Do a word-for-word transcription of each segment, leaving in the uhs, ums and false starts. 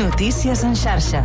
Notícies en xarxa.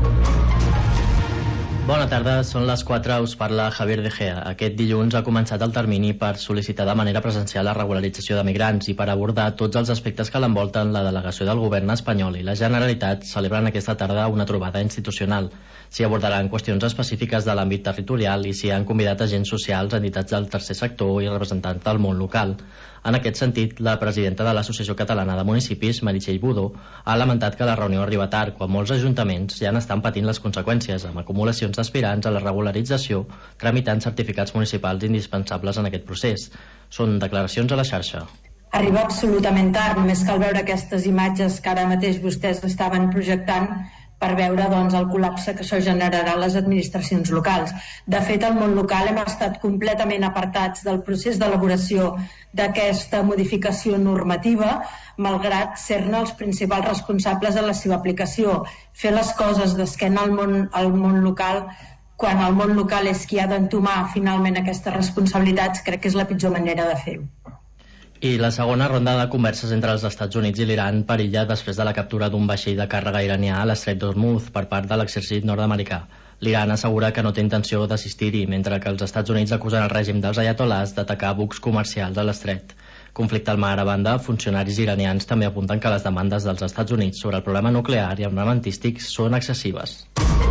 Bona tarda, són les quatre, us parla Javier De Gea. Aquest dilluns ha començat el termini per sol·licitar de manera presencial la regularització de migrants i per abordar tots els aspectes que l'envolten. La delegació del govern espanyol i la Generalitat celebren aquesta tarda una trobada institucional. S'hi abordaran qüestions específiques de l'àmbit territorial i s'hi han convidat agents socials, entitats del tercer sector i representants del món local. En aquest sentit, la presidenta de l'Associació Catalana de Municipis, Meritxell Budó, ha lamentat que la reunió arriba tard, quan molts ajuntaments ja n'estan patint les conseqüències, amb acumulacions d'aspirants a la regularització, tramitant certificats municipals indispensables en aquest procés. Són declaracions a la xarxa. Arriba absolutament tard, només cal veure aquestes imatges que ara mateix vostès estaven projectant per veure doncs, el col·lapse que això generarà a les administracions locals. De fet, al món local hem estat completament apartats del procés d'elaboració d'aquesta modificació normativa, malgrat ser-ne els principals responsables de la seva aplicació. Fer les coses d'esquena al món, al món local, quan el món local és qui ha d'entomar finalment aquestes responsabilitats, crec que és la pitjor manera de fer-ho. I la segona ronda de converses entre els Estats Units i l'Iran perilla després de la captura d'un vaixell de càrrega iranià a l'estret d'Hormuz per part de l'exèrcit nord-americà. L'Iran assegura que no té intenció d'assistir-hi, mentre que els Estats Units acusen el règim dels ayatolars d'atacar bucs comercials a l'estret. Conflicte al mar a banda, funcionaris iranians també apunten que les demandes dels Estats Units sobre el problema nuclear i armamentístic són excessives.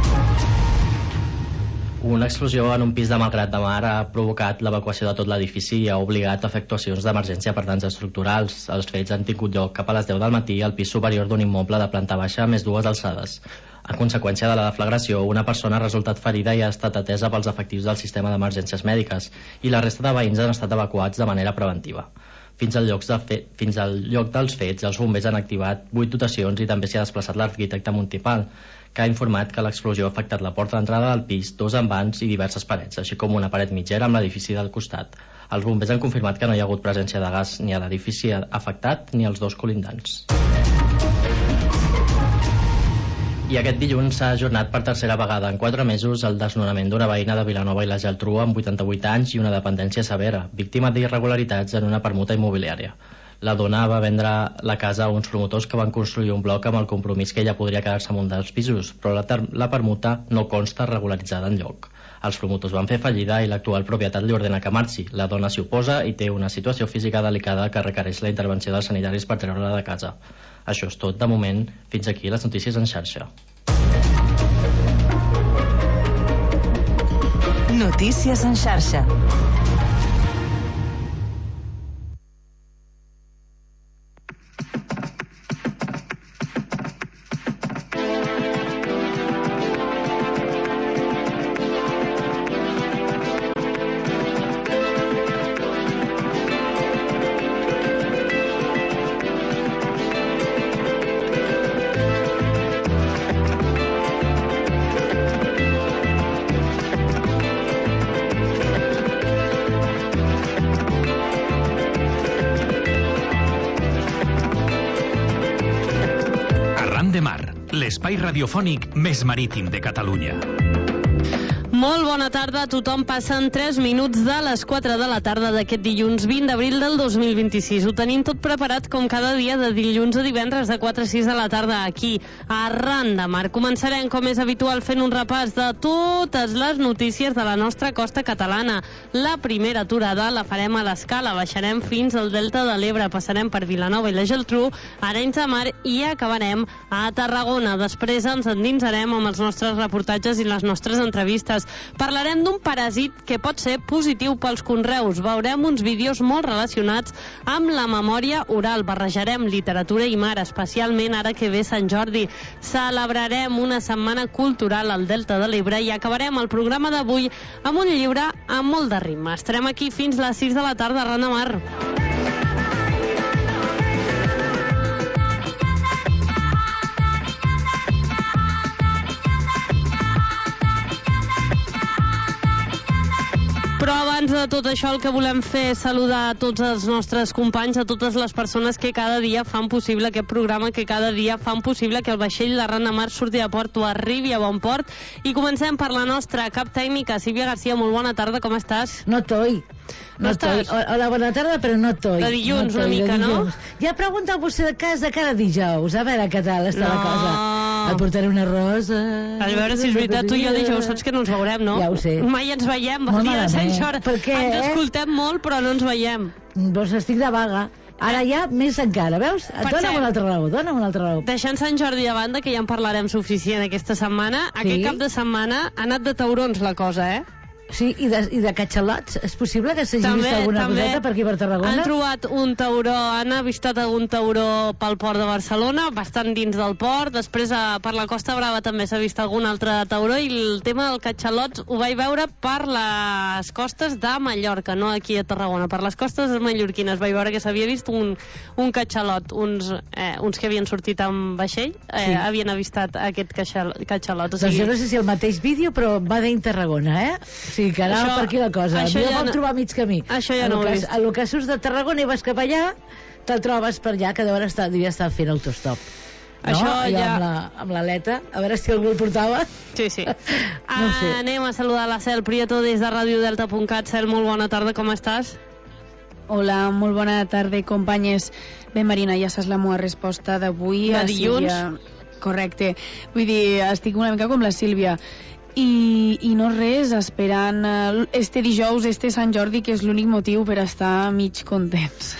Una explosió en un pis de Malgrat de Mar ha provocat l'evacuació de tot l'edifici i ha obligat a fer actuacions d'emergència per danys estructurals. Els fets han tingut lloc cap a les deu del matí al pis superior d'un immoble de planta baixa més dues alçades. A conseqüència de la deflagració, una persona ha resultat ferida i ha estat atesa pels efectius del sistema d'emergències mèdiques i la resta de veïns han estat evacuats de manera preventiva. Fins al, lloc de fe... Fins al lloc dels fets, els bombers han activat vuit dotacions i també s'hi ha desplaçat l'arquitecte municipal, que ha informat que l'explosió ha afectat la porta d'entrada del pis, dos envans i diverses parets, així com una paret mitgera amb l'edifici del costat. Els bombers han confirmat que no hi ha hagut presència de gas ni a l'edifici afectat ni als dos colindants. I aquest dilluns s'ha ajornat per tercera vegada en quatre mesos el desnonament d'una veïna de Vilanova i la Geltrú amb vuitanta-vuit anys i una dependència severa, víctima d'irregularitats en una permuta immobiliària. La dona va vendre la casa a uns promotors que van construir un bloc amb el compromís que ella podria quedar-se amb un dels pisos, però la, la permuta no consta regularitzada enlloc. Els promotors van fer fallida i l'actual propietat li ordena que marxi. La dona s'hi oposa i té una situació física delicada que requereix la intervenció dels sanitaris per treure-la de casa. Això és tot de moment. Fins aquí les notícies en xarxa. Notícies en xarxa. L'espai radiofònic més marítim de Catalunya. Molt bona tarda a tothom. Passen tres minuts de les quatre de la tarda d'aquest dilluns vint d'abril del dos mil vint-i-sis. Ho tenim tot preparat com cada dia de dilluns a divendres de quatre a sis de la tarda aquí a Arran de Mar. Començarem com és habitual fent un repàs de totes les notícies de la nostra costa catalana. La primera aturada la farem a l'Escala, baixarem fins al Delta de l'Ebre, passarem per Vilanova i la Geltrú, Arenys de Mar i acabarem a Tarragona. Després ens endinsarem amb els nostres reportatges i les nostres entrevistes. Parlarem d'un paràsit que pot ser positiu pels conreus. Veurem uns vídeos molt relacionats amb la memòria oral. Barrejarem literatura i mar, especialment ara que ve Sant Jordi. Celebrarem una setmana cultural al Delta de l'Ebre i acabarem el programa d'avui amb un llibre amb molt de ritme. Estarem aquí fins les sis de la tarda a Arran de Mar. Però abans de tot això el que volem fer és saludar a tots els nostres companys, a totes les persones que cada dia fan possible aquest programa, que cada dia fan possible que el vaixell d'Arran de Mar surti a port o arribi a bon port. I comencem per la nostra cap tècnica, Sílvia García. Molt bona tarda, com estàs? No estoy. No, no estoy. Hola, bona tarda, però no estoy. De dilluns, no una mica, no? Ja pregunta vostè de cas de cada dijous. A veure què tal està no, la cosa. Et portaré una rosa... A veure si és veritat, tu i jo dijous saps que no ens veurem, no? Ja ho sé. Mai ens veiem, el Molt dia de Sant malament. Jordi. Per què, Ens eh? escoltem molt, però no ens veiem. Doncs estic de vaga. Ara ja més encara, veus? Per Dóna'm cert, una altra raó, dóna'm una altra raó. Deixant Sant Jordi a banda, que ja en parlarem suficient aquesta setmana, Sí? aquest cap de setmana ha anat de taurons la cosa, eh? Sí, i de, i de catxalots. És possible que s'hagi vist alguna coseta per aquí per Tarragona? Han trobat un tauró, han avistat algun tauró pel port de Barcelona, bastant dins del port. Després a, per la Costa Brava també s'ha vist algun altre tauró, i el tema del catxalots ho vaig veure per les costes de Mallorca, no aquí a Tarragona. Per les costes mallorquines vaig veure que s'havia vist un, un catxalot. Uns, eh, uns que havien sortit amb vaixell eh, Sí. havien avistat aquest catxal- catxalot. O Doncs sigui, jo no sé si el mateix vídeo, però va d'In Tarragona, eh? Sí, que anava Això- per aquí la cosa. això Jo ja vam no- trobar a mig camí. això ja a no lo ho he que, vist. a lo que surts de Tarragona i vas cap allà, te'l trobes per allà, que deuen estar, devia estar fent autostop. No? Això Allò ja- amb la- amb l'aleta, a veure si algú el portava. Sí, sí. No ho sé. Anem a saludar la Cel Prieto des de radiodelta punt cat. Cel, molt bona tarda, com estàs? Hola, molt bona tarda, companyes. Bé, Marina, ja saps la meva resposta d'avui. De a dilluns. Sílvia. Correcte. Vull dir, estic una mica com la Sílvia. I, i no res, esperant eh, este dijous, este Sant Jordi, que és l'únic motiu per estar mig contents.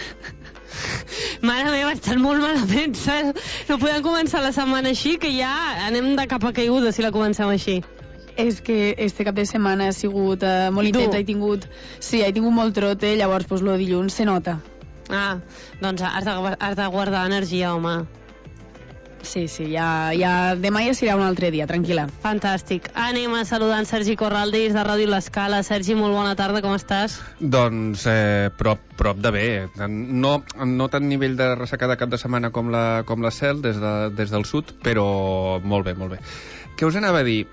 Mare meva, estan molt malament, Cel. No podem començar la setmana així, que ja anem de capa caiguda si la comencem així. És que este cap de setmana ha sigut uh, molt Dur. intens, he tingut, sí, he tingut molt trote, llavors pues, lo dilluns se nota. Ah, doncs has de, has de guardar energia, home. Sí, sí, ja, ja demà ja serà un altre dia, tranquil·la. Fantàstic. Anem a saludar en Sergi Corral des de Ràdio L'Escala. Sergi, molt bona tarda, com estàs? Doncs eh, prop, prop de bé. No, no tant nivell de ressaca de cap de setmana com la, com la Cel des, de, des del sud, però molt bé, molt bé. Què us anava a dir?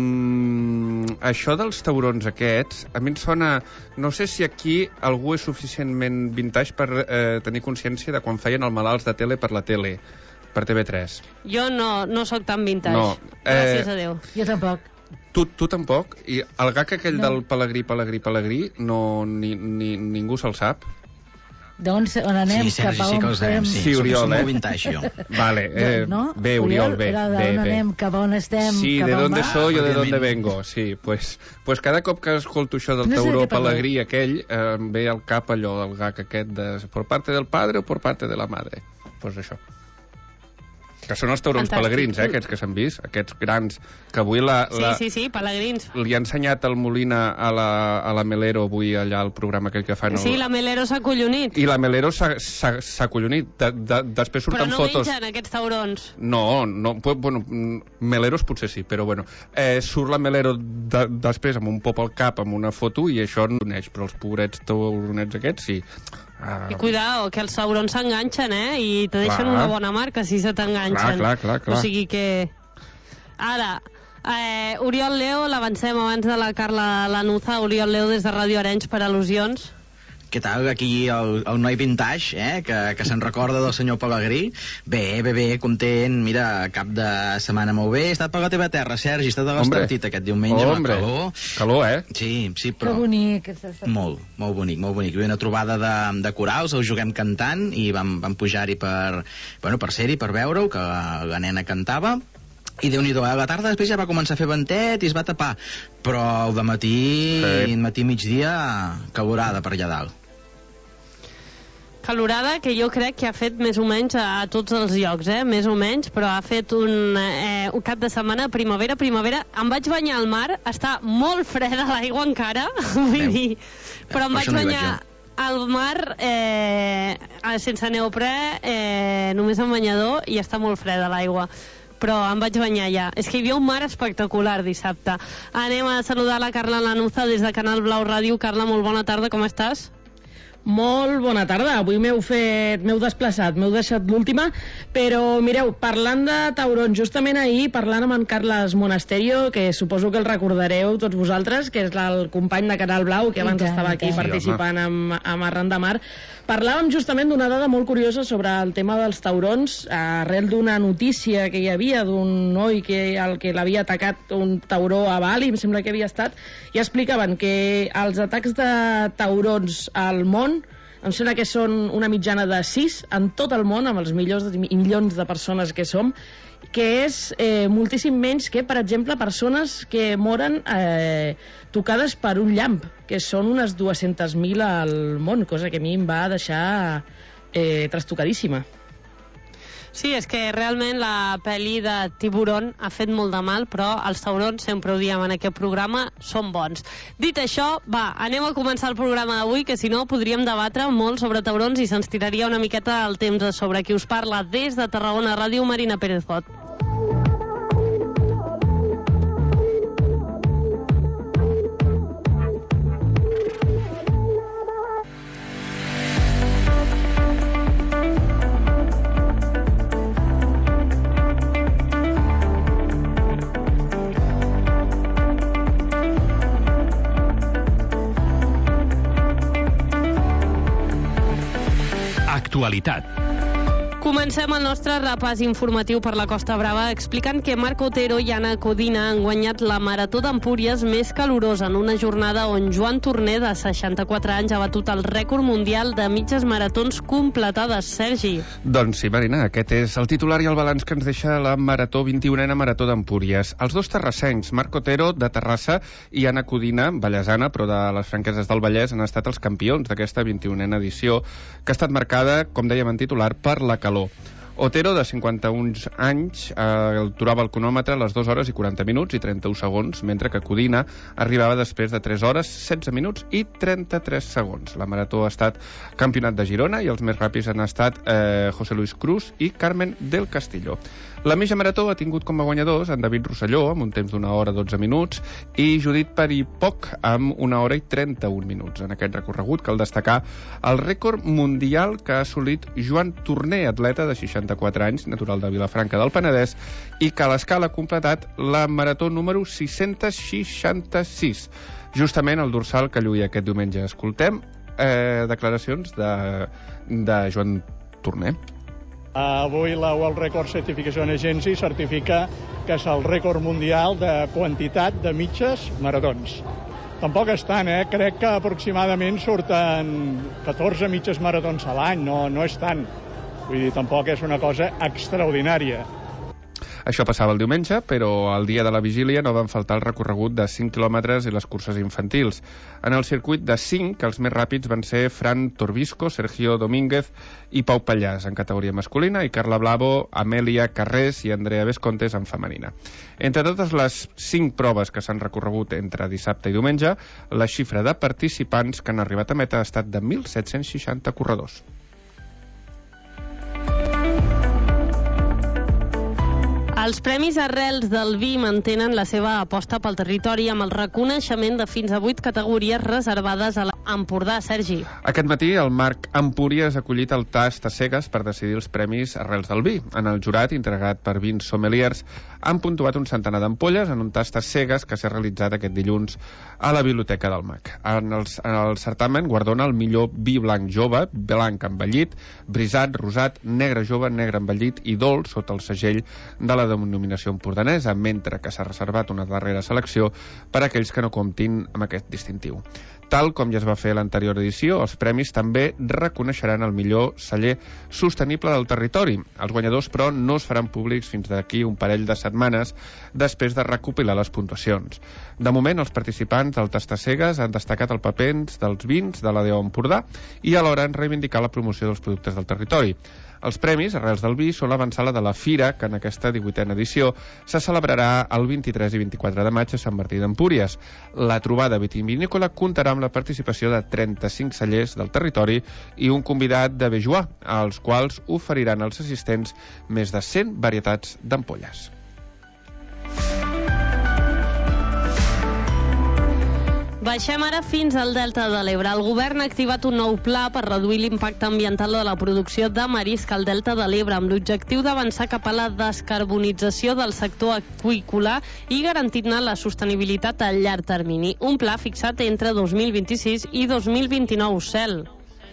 Mm, això dels taurons aquests, a mi em sona... No sé si aquí algú és suficientment vintage per eh, tenir consciència de quan feien el malalts de tele per la tele, per T V tres. Jo no, no sóc tan vintage. No, eh, Gràcies a Déu. Jo tampoc. Tu, tu tampoc? I el gag aquell No. del Pelegrí, Pelegrí, Pelegrí, no, ni, ni, ningú se'l sap? Doncs on anem? Sí, Sergi, cap a sí on que els anem, fem? sí. Sí, Oriol, Som eh? molt vintage, jo. Vale, eh, no? bé, Oriol, bé, Era bé, d'on bé. anem, cap a on estem, Sí, cap de a on dónde va? soy o de dónde Òbviament. vengo. Sí, pues, pues cada cop que escolto això del No sé de tauró què parleu. pelegrí aquell, eh, em ve al cap allò del gag aquest de por parte del padre o por parte de la madre. Pues això. Que són els taurons Fantàstic. pelegrins, eh, aquests que s'han vist, aquests grans, que avui la, Sí, la, sí, sí, pelegrins. li ha ensenyat el Molina a la, a la Melero avui allà al programa aquell que fan. Sí, el... la Melero s'ha collonit. I la Melero s'ha- s'ha s'ha collonit. De, de, després Però surten no fotos... mengen aquests taurons. No, no, pu- bueno, mm, Meleros potser sí, però bueno, eh, surt la Melero de, després amb un pop al cap, amb una foto, i això no uneix, però els pobrets tauronets aquests sí. Ah, I cuidao, que els taurons s'enganxen, eh? I te deixen Clar. una bona marca si se t'enganxen. Clar, clar, clar, clar. O sigui que... Ara, eh, Oriol Leo, l'avancem abans de la Carla Lanuza. Oriol Leo des de Ràdio Arenys per al·lusions. Què tal? Aquí el, el noi vintage, eh? que, que se'n recorda del senyor Pelegrí. Bé, bé, bé, content. Mira, cap de setmana molt bé. He estat per la teva terra, Sergi. He estat a Hombre. l'Estartit aquest diumenge. Hombre, Amb calor. calor, eh? Sí, sí, Que però... bonic. Molt, molt bonic, molt bonic. Hi havia una trobada de, de corals, el juguem cantant, i vam, vam pujar-hi per, bueno, per ser-hi, per veure-ho, que la, la nena cantava. I Déu-n'hi-do, a la tarda després ja va començar a fer ventet i es va tapar. Però al dematí, Sí. matí migdia, calorada per allà dalt. Calorada que jo crec que ha fet més o menys a, a tots els llocs, eh? Més o menys, però ha fet un, eh, un cap de setmana, primavera, primavera. Em vaig banyar al mar, està molt freda l'aigua encara, vull Veu. dir, però em Per vaig això no hi vaig banyar al mar eh, sense neoprè, eh, només amb banyador, i està molt freda l'aigua. Però em vaig banyar ja. És que hi havia un mar espectacular dissabte. Anem a saludar la Carla Lanuza des de Canal Blau Ràdio. Carla, molt bona tarda, com estàs? Molt bona tarda, avui m'heu fet, m'heu desplaçat, m'heu deixat l'última, però mireu, parlant de taurons, justament ahir, parlant amb en Carles Monasterio, que suposo que el recordareu tots vosaltres, que és el company de Canal Blau, que I abans tant, estava i aquí tant. participant amb, amb Arran de Mar, parlàvem justament d'una dada molt curiosa sobre el tema dels taurons, arrel d'una notícia que hi havia d'un noi que, el que l'havia atacat un tauró a Bali, em sembla que havia estat, i explicaven que els atacs de taurons al món em sembla que són una mitjana de sis en tot el món, amb els milions, milions de persones que som, que és eh, moltíssim menys que, per exemple, persones que moren eh, tocades per un llamp, que són unes dues-centes mil al món, cosa que a mi em va deixar eh, trastocadíssima. Sí, és que realment la pel·li de Tiburón ha fet molt de mal, però els taurons, sempre ho diem en aquest programa, són bons. Dit això, va, anem a començar el programa d'avui, que si no podríem debatre molt sobre taurons i se'ns tiraria una miqueta el temps sobre qui us parla des de Tarragona Ràdio, Marina Pérez Fot. Actualitat. Comencem el nostre repàs informatiu per la Costa Brava explicant que Marc Otero i Anna Codina han guanyat la Marató d'Empúries més calorosa en una jornada on Joan Torner, de seixanta-quatre anys, ha batut el rècord mundial de mitges maratons completades. Sergi. Doncs sí, Marina, aquest és el titular i el balanç que ens deixa la Marató vint-i-unena Marató d'Empúries. Els dos terrassencs, Marc Otero, de Terrassa, i Anna Codina, vallesana, però de les Franqueses del Vallès, han estat els campions d'aquesta vint-i-unena edició, que ha estat marcada, com dèiem en titular, per la calor. Otero, de cinquanta-un anys, eh, aturava el cronòmetre a les dues hores i quaranta minuts i trenta-un segons, mentre que Codina arribava després de tres hores, setze minuts i trenta-tres segons. La marató ha estat campionat de Girona i els més ràpids han estat eh, José Luis Cruz i Carmen del Castillo. La mitja marató ha tingut com a guanyadors en David Rosselló, amb un temps d'una hora dotze minuts, i Judit Peripoc, amb una hora i trenta-un minuts. En aquest recorregut cal destacar el rècord mundial que ha assolit Joan Torner, atleta de seixanta-quatre anys, natural de Vilafranca del Penedès, i que a l'escala ha completat la marató número sis-cents seixanta-sis, justament el dorsal que lluïa aquest diumenge. Escoltem eh, declaracions de, de Joan Torner. Avui la World Record Certification Agency certifica que és el rècord mundial de quantitat de mitges maratons. Tampoc és tant, eh? Crec que aproximadament surten catorze mitges maratons a l'any, no, no és tant. Vull dir, tampoc és una cosa extraordinària. Això passava el diumenge, però el dia de la vigília no van faltar el recorregut de cinc quilòmetres i les curses infantils. En el circuit de cinc, els més ràpids van ser Fran Torbisco, Sergio Domínguez i Pau Pallàs en categoria masculina i Carla Blavo, Amèlia Carrés i Andrea Vescontes en femenina. Entre totes les cinc proves que s'han recorregut entre dissabte i diumenge, la xifra de participants que han arribat a meta ha estat de mil set-cents seixanta corredors. Els Premis Arrels del Vi mantenen la seva aposta pel territori amb el reconeixement de fins a vuit categories reservades a l'Empordà. Sergi. Aquest matí el Marc Empúries ha acollit el tast a cegues per decidir els Premis Arrels del Vi. En el jurat, integrat per vint sommeliers, han puntuat un centenar d'ampolles en un tast a cegues que s'ha realitzat aquest dilluns a la Biblioteca del Mag. En el, en el certamen guardona el millor vi blanc jove, blanc envellit, brisat, rosat, negre jove, negre envellit i dolç sota el segell de la denominació empordanesa, mentre que s'ha reservat una darrera selecció per a aquells que no comptin amb aquest distintiu. Tal com ja es va fer a l'anterior edició, els premis també reconeixeran el millor celler sostenible del territori. Els guanyadors, però, no es faran públics fins d'aquí un parell de setmanes després de recopilar les puntuacions. De moment, els participants del Tastacegues han destacat el paper dels vins de la D O Empordà i alhora han reivindicat la promoció dels productes del territori. Els premis Arrels del Vi són l'avançada de la Fira, que en aquesta divuitena edició se celebrarà el vint-i-tres i vint-i-quatre de maig a Sant Martí d'Empúries. La trobada vitivinícola comptarà amb la participació de trenta-cinc cellers del territori i un convidat de Bejoà, als quals oferiran als assistents més de cent varietats d'ampolles. Baixem ara fins al Delta de l'Ebre. El govern ha activat un nou pla per reduir l'impacte ambiental de la producció de marisc al Delta de l'Ebre, amb l'objectiu d'avançar cap a la descarbonització del sector aqüícola i garantir-ne la sostenibilitat a llarg termini. Un pla fixat entre dos mil vint-i-sis i dos mil vint-i-nou. Cel.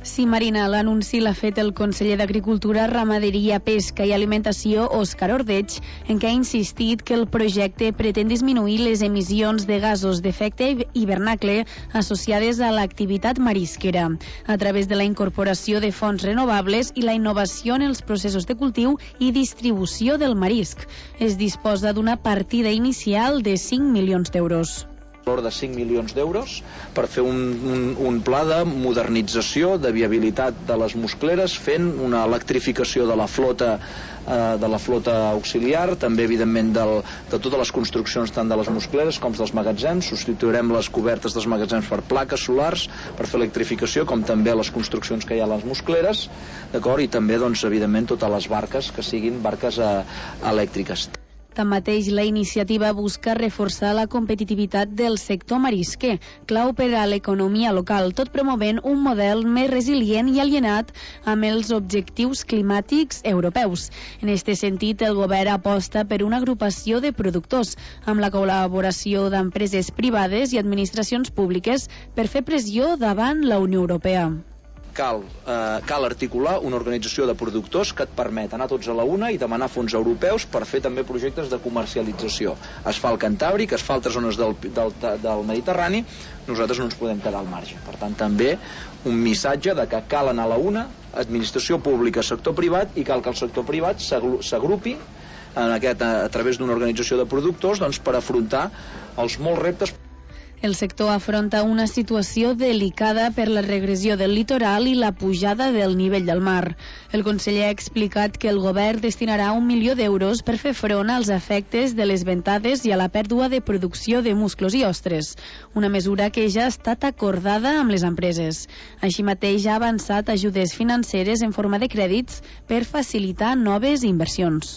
Sí, Marina, l'anunci l'ha fet el conseller d'Agricultura, Ramaderia, Pesca i Alimentació, Òscar Ordeig, en què ha insistit que el projecte pretén disminuir les emissions de gasos d'efecte hivernacle associades a l'activitat marisquera, a través de la incorporació de fonts renovables i la innovació en els processos de cultiu i distribució del marisc. Es disposa d'una partida inicial de cinc milions d'euros. Valor de cinc milions d'euros per fer un, un, un pla de modernització, de viabilitat de les muscleres, fent una electrificació de la flota eh, de la flota auxiliar, també evidentment del, de totes les construccions tant de les muscleres com dels magatzems. Substituirem les cobertes dels magatzems per plaques solars per fer electrificació, com també les construccions que hi ha a les muscleres, d'acord? I també, doncs, evidentment, totes les barques que siguin barques eh, elèctriques. Tanmateix, la iniciativa busca reforçar la competitivitat del sector marisquer, clau per a l'economia local, tot promovent un model més resilient i alienat amb els objectius climàtics europeus. En aquest sentit, el govern aposta per una agrupació de productors, amb la col·laboració d'empreses privades i administracions públiques per fer pressió davant la Unió Europea. Cal, eh, cal articular una organització de productors que et permet anar tots a la una i demanar fons europeus per fer també projectes de comercialització. Es fa al Cantàbric, es fa a altres zones del, del, del Mediterrani, nosaltres no ens podem quedar al marge. Per tant, també un missatge de que cal anar a la una, administració pública, sector privat, i cal que el sector privat s'agrupi en aquest, a, a través d'una organització de productors, doncs, per afrontar els molts reptes. El sector afronta una situació delicada per la regressió del litoral i la pujada del nivell del mar. El conseller ha explicat que el govern destinarà un milió d'euros per fer front als efectes de les ventades i a la pèrdua de producció de musclos i ostres, una mesura que ja ha estat acordada amb les empreses. Així mateix ha avançat ajudes financeres en forma de crèdits per facilitar noves inversions.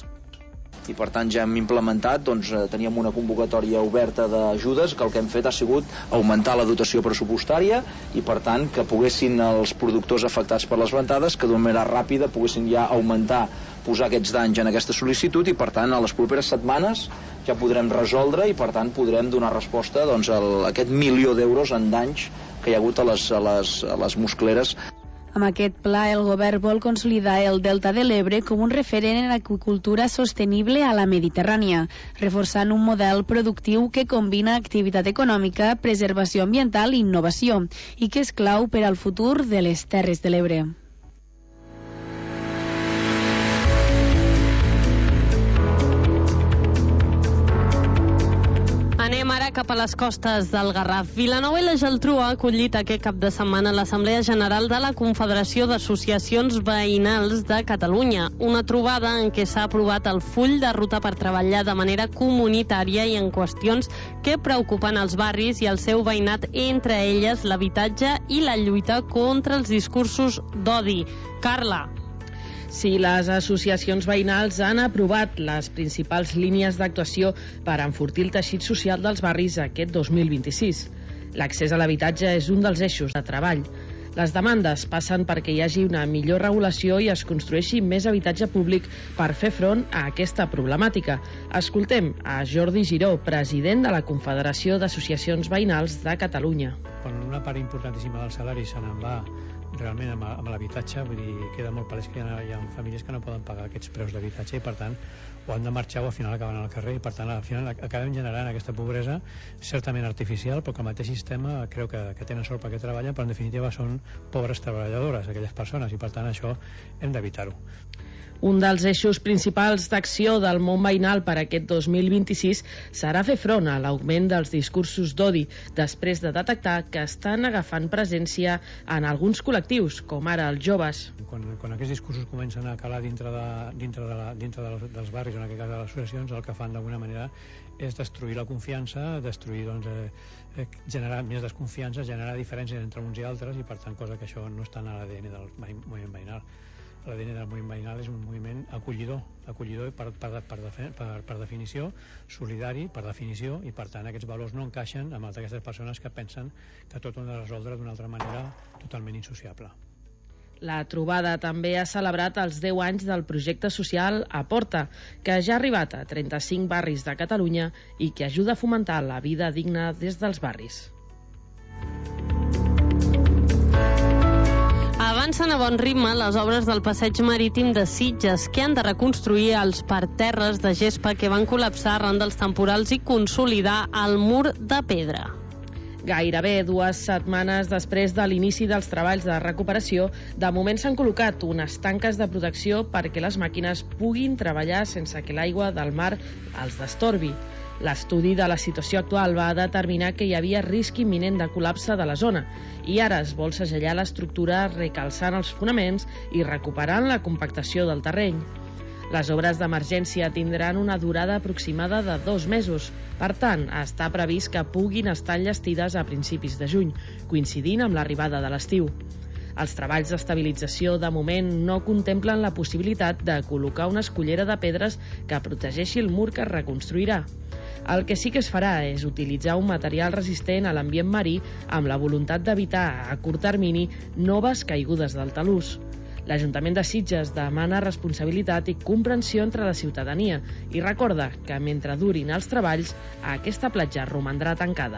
I per tant ja hem implementat, doncs teníem una convocatòria oberta d'ajudes, que el que hem fet ha sigut augmentar la dotació pressupostària i per tant que poguessin els productors afectats per les ventades que d'una manera ràpida poguessin ja augmentar, posar aquests danys en aquesta sol·licitud i per tant a les properes setmanes ja podrem resoldre i per tant podrem donar resposta, doncs, a aquest milió d'euros en danys que hi ha hagut a les, a les, a les muscleres. Amb aquest pla, el govern vol consolidar el Delta de l'Ebre com un referent en aqüicultura sostenible a la Mediterrània, reforçant un model productiu que combina activitat econòmica, preservació ambiental i innovació, i que és clau per al futur de les Terres de l'Ebre. Anem ara cap a les costes del Garraf. Vilanova i la Geltrú ha acollit aquest cap de setmana l'Assemblea General de la Confederació d'Associacions Veïnals de Catalunya, una trobada en què s'ha aprovat el full de ruta per treballar de manera comunitària i en qüestions que preocupen els barris i el seu veïnat, entre elles l'habitatge i la lluita contra els discursos d'odi. Carla. Sí, les associacions veïnals han aprovat les principals línies d'actuació per enfortir el teixit social dels barris aquest dos mil vint-i-sis. L'accés a l'habitatge és un dels eixos de treball. Les demandes passen perquè hi hagi una millor regulació i es construeixi més habitatge públic per fer front a aquesta problemàtica. Escoltem a Jordi Giró, president de la Confederació d'Associacions Veïnals de Catalunya. Quan una part importantíssima del salari se n'en va realment amb, amb l'habitatge, vull dir, queda molt palès que hi ha, hi ha famílies que no poden pagar aquests preus d'habitatge i per tant o han de marxar o al final acaben al carrer i per tant al final acabem generant aquesta pobresa certament artificial, però que el mateix sistema creu que, que tenen sort perquè treballen, però en definitiva són pobres treballadores aquelles persones i per tant això hem d'evitar-ho. Un dels eixos principals d'acció del món veïnal per aquest dos mil vint-i-sis serà fer front a l'augment dels discursos d'odi després de detectar que estan agafant presència en alguns col·lectius, com ara els joves. Quan, quan aquests discursos comencen a calar dintre, de, dintre, de la, dintre dels, dels barris, en aquest cas de les associacions, el que fan d'alguna manera és destruir la confiança, destruir, doncs, eh, generar més desconfiança, generar diferències entre uns i altres i per tant cosa que això no està en l'A D N del moviment veïnal. L'A D N del moviment veïnal és un moviment acollidor, acollidor per, per, per, per, per definició, solidari per definició, i per tant aquests valors no encaixen amb aquestes persones que pensen que tot ho han de resoldre d'una altra manera totalment insociable. La trobada també ha celebrat els deu anys del projecte social Aporta, que ja ha arribat a trenta-cinc barris de Catalunya i que ajuda a fomentar la vida digna des dels barris. Abans Avancen a bon ritme les obres del passeig marítim de Sitges, que han de reconstruir els parterres de gespa que van col·lapsar arran dels temporals i consolidar el mur de pedra. Gairebé dues setmanes després de l'inici dels treballs de recuperació, de moment s'han col·locat unes tanques de protecció perquè les màquines puguin treballar sense que l'aigua del mar els destorbi. L'estudi de la situació actual va determinar que hi havia risc imminent de col·lapse de la zona i ara es vol segellar l'estructura recalçant els fonaments i recuperant la compactació del terreny. Les obres d'emergència tindran una durada aproximada de dos mesos. Per tant, està previst que puguin estar enllestides a principis de juny, coincidint amb l'arribada de l'estiu. Els treballs d'estabilització de moment no contemplen la possibilitat de col·locar una escullera de pedres que protegeixi el mur que es reconstruirà. El que sí que es farà és utilitzar un material resistent a l'ambient marí amb la voluntat d'evitar a curt termini noves caigudes del talús. L'Ajuntament de Sitges demana responsabilitat i comprensió entre la ciutadania i recorda que mentre durin els treballs, aquesta platja romandrà tancada.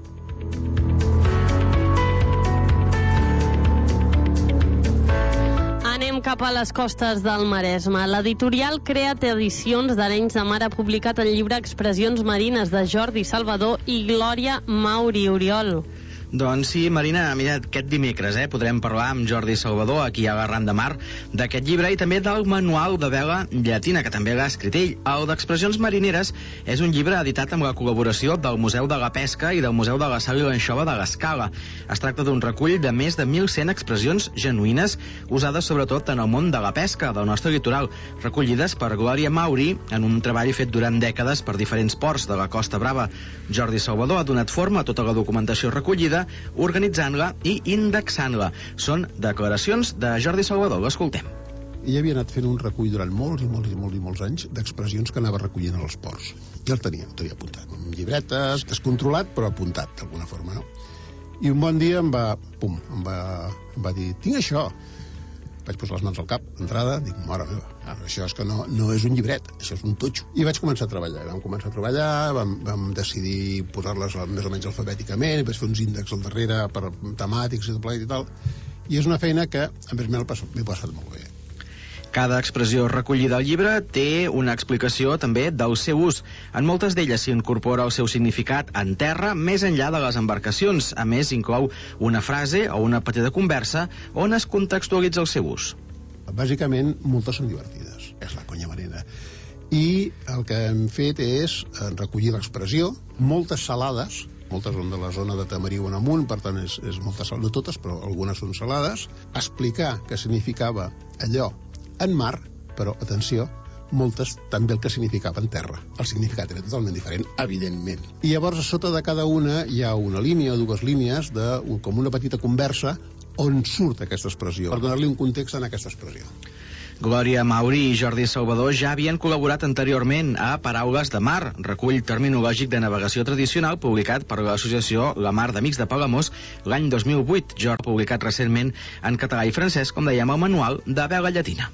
Anem cap a les costes del Maresme. L'editorial Creat Edicions d'Arenys de Mar ha publicat el llibre Expressions marines de Jordi Salvador i Glòria Mauri Oriol. Doncs sí, Marina, mira, aquest dimecres eh, podrem parlar amb Jordi Salvador, aquí a Arran de Mar, d'aquest llibre i també del manual de vela llatina, que també l'ha escrit ell. El d'Expressions marineres és un llibre editat amb la col·laboració del Museu de la Pesca i del Museu de la Sal i l'Anxova de l'Escala. Es tracta d'un recull de més de mil cent expressions genuïnes usades sobretot en el món de la pesca del nostre litoral, recollides per Glòria Mauri en un treball fet durant dècades per diferents ports de la Costa Brava. Jordi Salvador ha donat forma a tota la documentació recollida, organitzant-la i indexant-la. Són declaracions de Jordi Salvador. L'escoltem. Ell havia anat fent un recull durant molts i molts i molts i molts anys d'expressions que anava recollint als ports. Ja el tenia, el tenia apuntat. Amb llibretes, descontrolat, però apuntat d'alguna forma, no? I un bon dia em va, pum, em va, em va dir, tinc això. Vaig posar les mans al cap, d'entrada, dic, mare meva, això és que no, no és un llibret, això és un totxo. I vaig començar a treballar, vam començar a treballar, vam, vam decidir posar-les més o menys alfabèticament, i vaig fer uns índexs al darrere per temàtics i tot plegat i tal, i és una feina que, a més, m'he passat molt bé. Cada expressió recollida al llibre té una explicació també del seu ús. En moltes d'elles s'incorpora el seu significat en terra més enllà de les embarcacions. A més, inclou una frase o una petita conversa on es contextualitza el seu ús. Bàsicament, moltes són divertides. És la conya marina. I el que hem fet és recollir l'expressió, moltes salades, moltes són de la zona de Tamariu en amunt, per tant és, és moltes, no totes, però algunes són salades, explicar què significava allò en mar, però, atenció, moltes també el que significava en terra. El significat era totalment diferent, evidentment. I llavors, a sota de cada una hi ha una línia o dues línies de, com una petita conversa on surt aquesta expressió, per donar-li un context en aquesta expressió. Glòria Mauri i Jordi Salvador ja havien col·laborat anteriorment a Paraules de Mar, recull terminològic de navegació tradicional publicat per l'associació La Mar d'Amics de Palamós l'any dos mil vuit. Jordi ha publicat recentment en català i francès, com dèiem, el manual de vela llatina.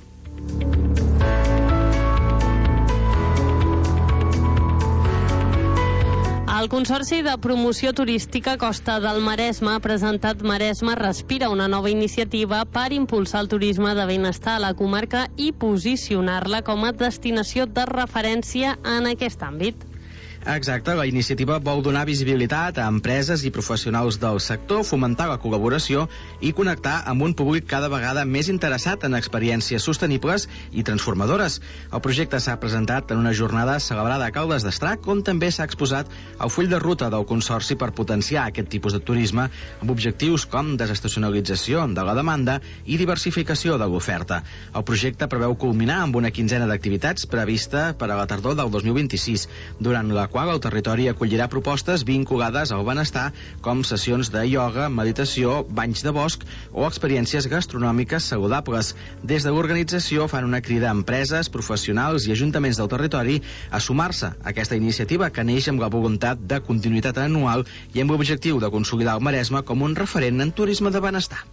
El Consorci de Promoció Turística Costa del Maresme ha presentat Maresme Respira, una nova iniciativa per impulsar el turisme de benestar a la comarca i posicionar-la com a destinació de referència en aquest àmbit. Exacte, la iniciativa vol donar visibilitat a empreses i professionals del sector, fomentar la col·laboració i connectar amb un públic cada vegada més interessat en experiències sostenibles i transformadores. El projecte s'ha presentat en una jornada celebrada a Caldes d'Estrac, on també s'ha exposat el full de ruta del Consorci per potenciar aquest tipus de turisme amb objectius com desestacionalització de la demanda i diversificació de l'oferta. El projecte preveu culminar amb una quinzena d'activitats prevista per a la tardor del dos mil vint-i-sis, durant la qual el territori acollirà propostes vinculades al benestar, com sessions de ioga, meditació, banys de bosc o experiències gastronòmiques saludables. Des de l'organització fan una crida a empreses, professionals i ajuntaments del territori a sumar-se a aquesta iniciativa que neix amb la voluntat de continuïtat anual i amb l'objectiu de consolidar el Maresme com un referent en turisme de benestar.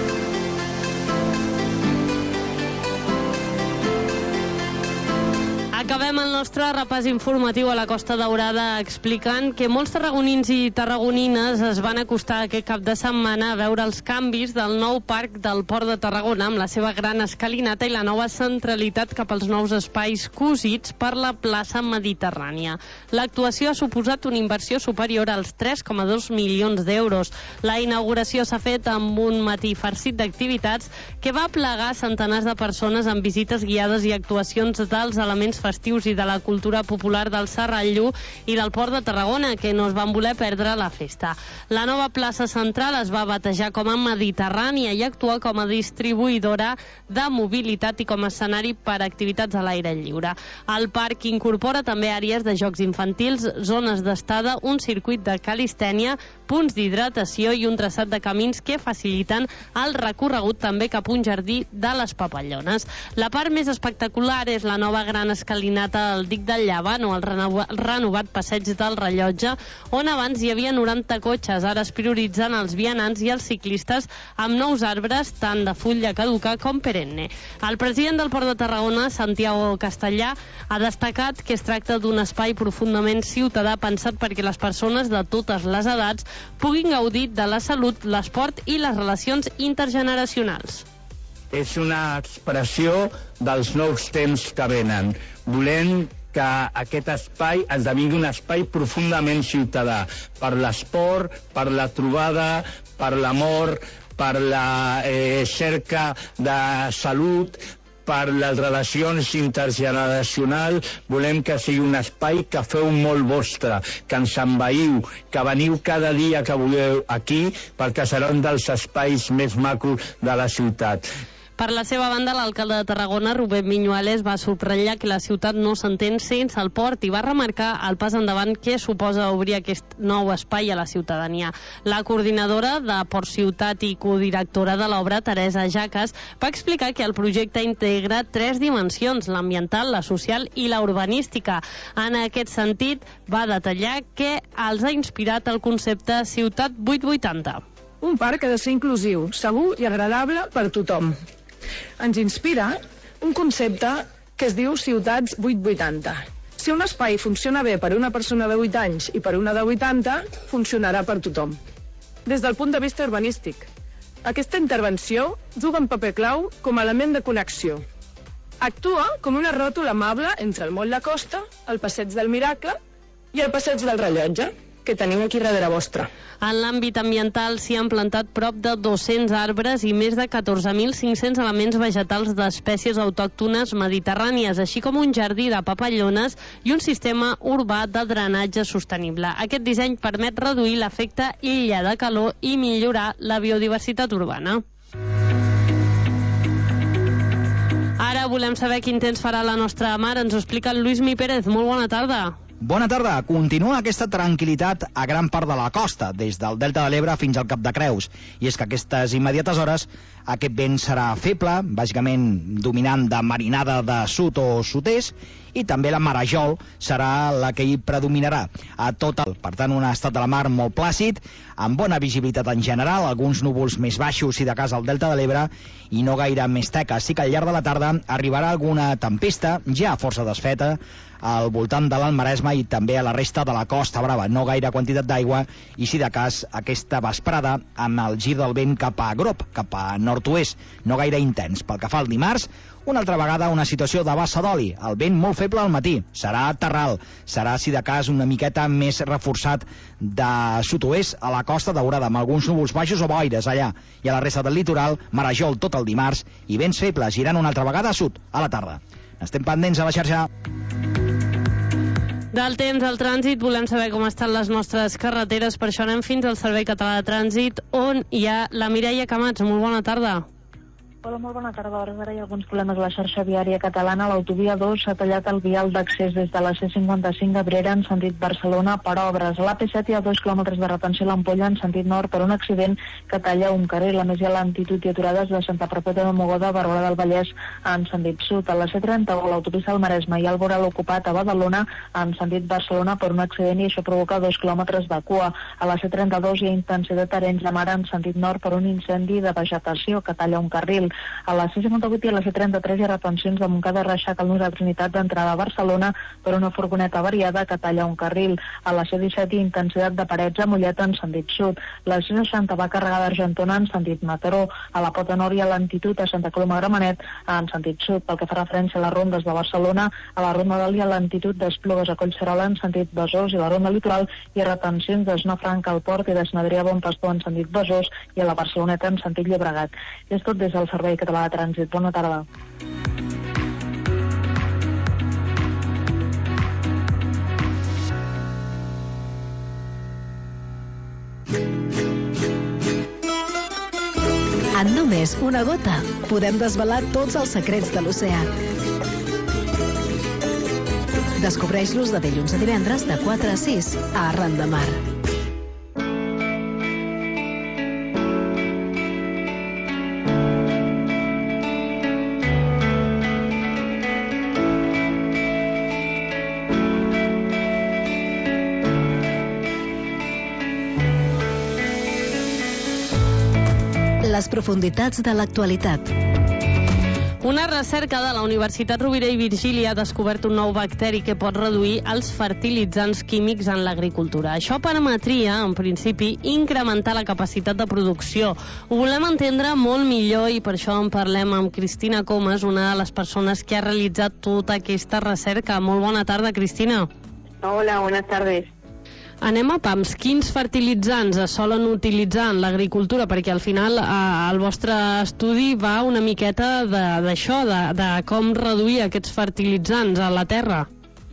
Acabem el nostre repàs informatiu a la Costa Daurada explicant que molts tarragonins i tarragonines es van acostar aquest cap de setmana a veure els canvis del nou parc del Port de Tarragona amb la seva gran escalinata i la nova centralitat cap als nous espais cosits per la plaça Mediterrània. L'actuació ha suposat una inversió superior als tres coma dos milions d'euros. La inauguració s'ha fet amb un matí farcit d'activitats que va plegar centenars de persones amb visites guiades i actuacions dels elements festius i de la cultura popular del Serrallo i del Port de Tarragona, que no es van voler perdre la festa. La nova plaça central es va batejar com a Mediterrània i actua com a distribuïdora de mobilitat i com a escenari per a activitats a l'aire lliure. El parc incorpora també àrees de jocs infantils, zones d'estada, un circuit de calistènia, punts d'hidratació i un traçat de camins que faciliten el recorregut també cap a un jardí de les Papallones. La part més espectacular és la nova gran escalinata al Dic del Llevant o el renovat, renovat passeig del Rellotge, on abans hi havia noranta cotxes, ara es prioritzen els vianants i els ciclistes amb nous arbres tant de fulla caduca com perenne. El president del Port de Tarragona, Santiago Castellà, ha destacat que es tracta d'un espai profundament ciutadà pensat perquè les persones de totes les edats puguin gaudir de la salut, l'esport i les relacions intergeneracionals. És una expressió dels nous temps que venen. Volem que aquest espai esdevingui un espai profundament ciutadà, per l'esport, per la trobada, per l'amor, per la eh, cerca de salut, per les relacions intergeneracionals. Volem que sigui un espai que feu molt vostre, que ens envaïu, que veniu cada dia que vulgueu aquí, perquè serà un dels espais més macos de la ciutat. Per la seva banda, l'alcalde de Tarragona, Rubén Viñuales, va subratllar que la ciutat no s'entén sense el port i va remarcar el pas endavant que suposa obrir aquest nou espai a la ciutadania. La coordinadora de Port Ciutat i codirectora de l'obra, Teresa Jaques, va explicar que el projecte integra tres dimensions, l'ambiental, la social i la urbanística. En aquest sentit, va detallar que els ha inspirat el concepte Ciutat vuit vuitanta. Un parc ha de ser inclusiu, segur i agradable per tothom. Ens inspira un concepte que es diu Ciutats vuit vuitanta. Si un espai funciona bé per una persona de vuit anys i per una de vuitanta, funcionarà per tothom. Des del punt de vista urbanístic, aquesta intervenció juga un paper clau com a element de connexió. Actua com una ròtula amable entre el moll La Costa, el Passeig del Miracle i el Passeig del Rellotge, que teniu aquí darrere vostre. En l'àmbit ambiental s'hi han plantat prop de dos-cents arbres i més de catorze mil cinc-cents elements vegetals d'espècies autòctones mediterrànies, així com un jardí de papallones i un sistema urbà de drenatge sostenible. Aquest disseny permet reduir l'efecte illa de calor i millorar la biodiversitat urbana. Ara volem saber quin temps farà la nostra mar. Ens ho explica el Lluís Mi Pérez. Molt bona tarda. Bona tarda. Continua aquesta tranquil·litat a gran part de la costa, des del Delta de l'Ebre fins al Cap de Creus. I és que aquestes immediates hores aquest vent serà feble, bàsicament dominant de marinada de sud o sud-est, i també la marejol serà la que hi predominarà. A tot el, per tant, un estat de la mar molt plàcid, amb bona visibilitat en general, alguns núvols més baixos i de cas al Delta de l'Ebre, i no gaire més teca. Sí que al llarg de la tarda arribarà alguna tempesta, ja força desfeta, al voltant de l'Almaresme i també a la resta de la Costa Brava. No gaire quantitat d'aigua i, si de cas, aquesta vesprada amb el gir del vent cap a Grop, cap a nord-oest, no gaire intens. Pel que fa al dimarts, una altra vegada una situació de bassa d'oli, el vent molt feble al matí, serà terral, serà, si de cas, una miqueta més reforçat de sud-oest a la Costa Daurada, amb alguns núvols baixos o boires allà, i a la resta del litoral, marejol tot el dimarts i vents febles, girant una altra vegada a sud, a la tarda. Estem pendents a la xarxa. Del temps al trànsit volem saber com estan les nostres carreteres, per això anem fins al Servei Català de Trànsit, on hi ha la Mireia Camats. Molt bona tarda. Hola, molt bona tarda. A hores d'ara hi ha alguns problemes a la xarxa viària catalana. L'autovia dos s'ha tallat el vial d'accés des de la C cinquanta-cinc d'Abrera en sentit Barcelona per obres. A l'A P set hi ha dos quilòmetres de retenció a l'Ampolla en sentit nord per un accident que talla un carril. A més, hi ha lentitud i aturades de Santa Perpètua de Mogoda a Barberà del Vallès en sentit sud. A la C trenta-u, l'autopista del Maresme, hi ha el voral ocupat a Badalona en sentit Barcelona per un accident i això provoca dos quilòmetres de cua. A la C trenta-dos hi ha intensitat a Arenys de Mar en sentit nord per un incendi de vegetació que talla un carril. A la C cinquanta-vuit i a la C trenta-tres hi ha retencions de Montcada, Reixac, al nus de Trinitat d'entrada a Barcelona per una furgoneta variada que talla un carril. A la C disset hi ha intensitat de parets a Mollet en sentit sud. La C seixanta va carregada d'Argentona en sentit Mataró. A la Pota Nord hi ha lentitud a Santa Coloma de Gramenet en sentit sud. Pel que fa referència a les rondes de Barcelona, a la Ronda d'Alt hi ha lentitud d'Esplugues a Collserola en sentit Besòs i a la Ronda Litoral hi ha retencions de Zona Franca al Port i de Sant Adrià a Bon Pastor en sentit Besòs i a la Barceloneta en sentit Llobregat. És tot des del Servei Català de Trànsit. Bona tarda. En només una gota podem desvelar tots els secrets de l'oceà. Descobreix-los de dilluns a divendres de quatre a sis a Arran de Mar. Les profunditats de l'actualitat. Una recerca de la Universitat Rovira i Virgili ha descobert un nou bacteri que pot reduir els fertilitzants químics en l'agricultura. Això permetria, en principi, incrementar la capacitat de producció. Ho volem entendre molt millor i per això en parlem amb Cristina Comas, una de les persones que ha realitzat tota aquesta recerca. Molt bona tarda, Cristina. Hola, buenas tardes. Anem a pams. Quins fertilitzants es solen utilitzar en l'agricultura? Perquè al final eh, el vostre estudi va una miqueta d'això, de, de, de com reduir aquests fertilitzants a la terra.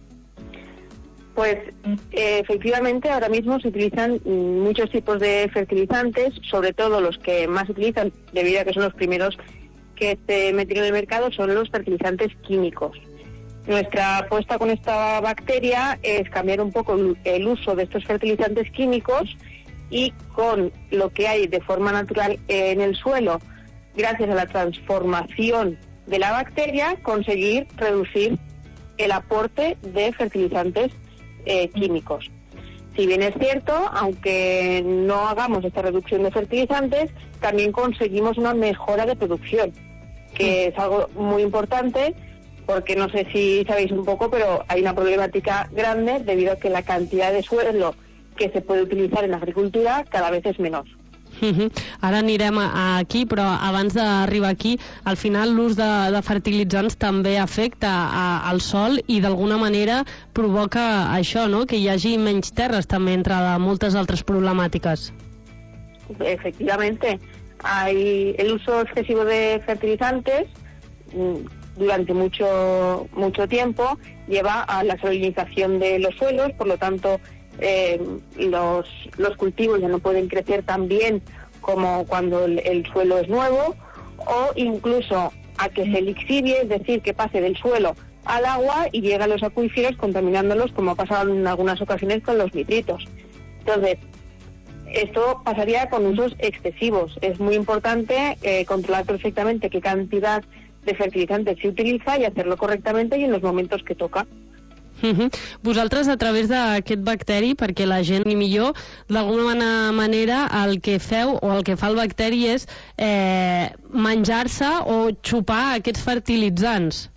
Pues eh, efectivamente ahora mismo se utilizan muchos tipos de fertilizantes, sobre todo los que más se utilizan, debido a que son los primeros que se meten en el mercado, son los fertilizantes químicos. Nuestra apuesta con esta bacteria es cambiar un poco el uso de estos fertilizantes químicos y con lo que hay de forma natural en el suelo, gracias a la transformación de la bacteria, conseguir reducir el aporte de fertilizantes eh, químicos. Si bien es cierto, aunque no hagamos esta reducción de fertilizantes, también conseguimos una mejora de producción, que es algo muy importante, porque no sé si sabéis un poco, pero hay una problemática grande debido a que la cantidad de suelo que se puede utilizar en la agricultura cada vez es menor. Uh-huh. Ara anirem a, aquí, però abans d'arribar aquí, al final l'ús de, de fertilitzants també afecta a, al sol i d'alguna manera provoca això, no? Que hi hagi menys terres també, entre moltes altres problemàtiques. Efectivamente, hay el uso excesivo de fertilizantes durante mucho mucho tiempo lleva a la salinización de los suelos, por lo tanto eh, los, los cultivos ya no pueden crecer tan bien como cuando el, el suelo es nuevo, o incluso a que se lixivie, es decir, que pase del suelo al agua y llegue a los acuíferos contaminándolos, como ha pasado en algunas ocasiones con los nitritos. Entonces, esto pasaría con usos excesivos. Es muy importante eh, controlar perfectamente qué cantidad de fertilitzantes se utilitza i hacerlo correctamente i en los momentos que toca. Uh-huh. Vosaltres, a través d'aquest bacteri, perquè la gent ni millor, d'alguna manera el que feu o el que fa el bacteri és eh, menjar-se o xupar aquests fertilitzants.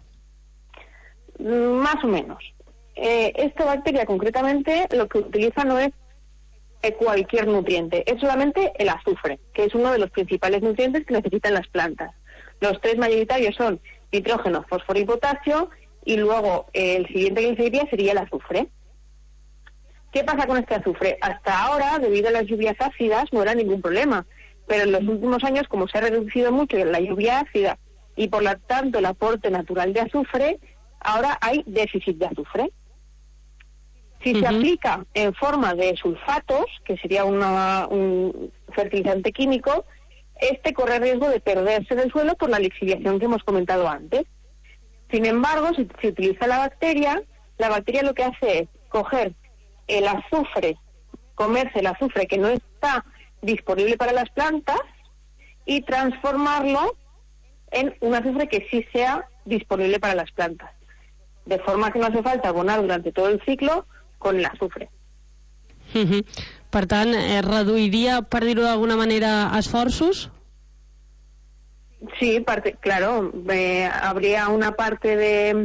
Más o menos. Eh, esta bacteria concretamente lo que utiliza no es cualquier nutriente, es solamente el azufre, que es uno de los principales nutrientes que necesitan las plantas. Los tres mayoritarios son nitrógeno, fósforo y potasio, y luego eh, el siguiente que seguiría sería el azufre. ¿Qué pasa con este azufre? Hasta ahora, debido a las lluvias ácidas, no era ningún problema, pero en los últimos años, como se ha reducido mucho la lluvia ácida y por lo tanto el aporte natural de azufre, ahora hay déficit de azufre. Si uh-huh. se aplica en forma de sulfatos, que sería una, un fertilizante químico, este corre riesgo de perderse del suelo por la lixiviación que hemos comentado antes. Sin embargo, si se utiliza la bacteria, la bacteria lo que hace es coger el azufre, comerse el azufre que no está disponible para las plantas y transformarlo en un azufre que sí sea disponible para las plantas. De forma que no hace falta abonar durante todo el ciclo con el azufre. Uh-huh. Per tant, eh, reduiria, per dir-ho d'alguna manera, esforços? Sí, parte, claro, eh, habría una parte de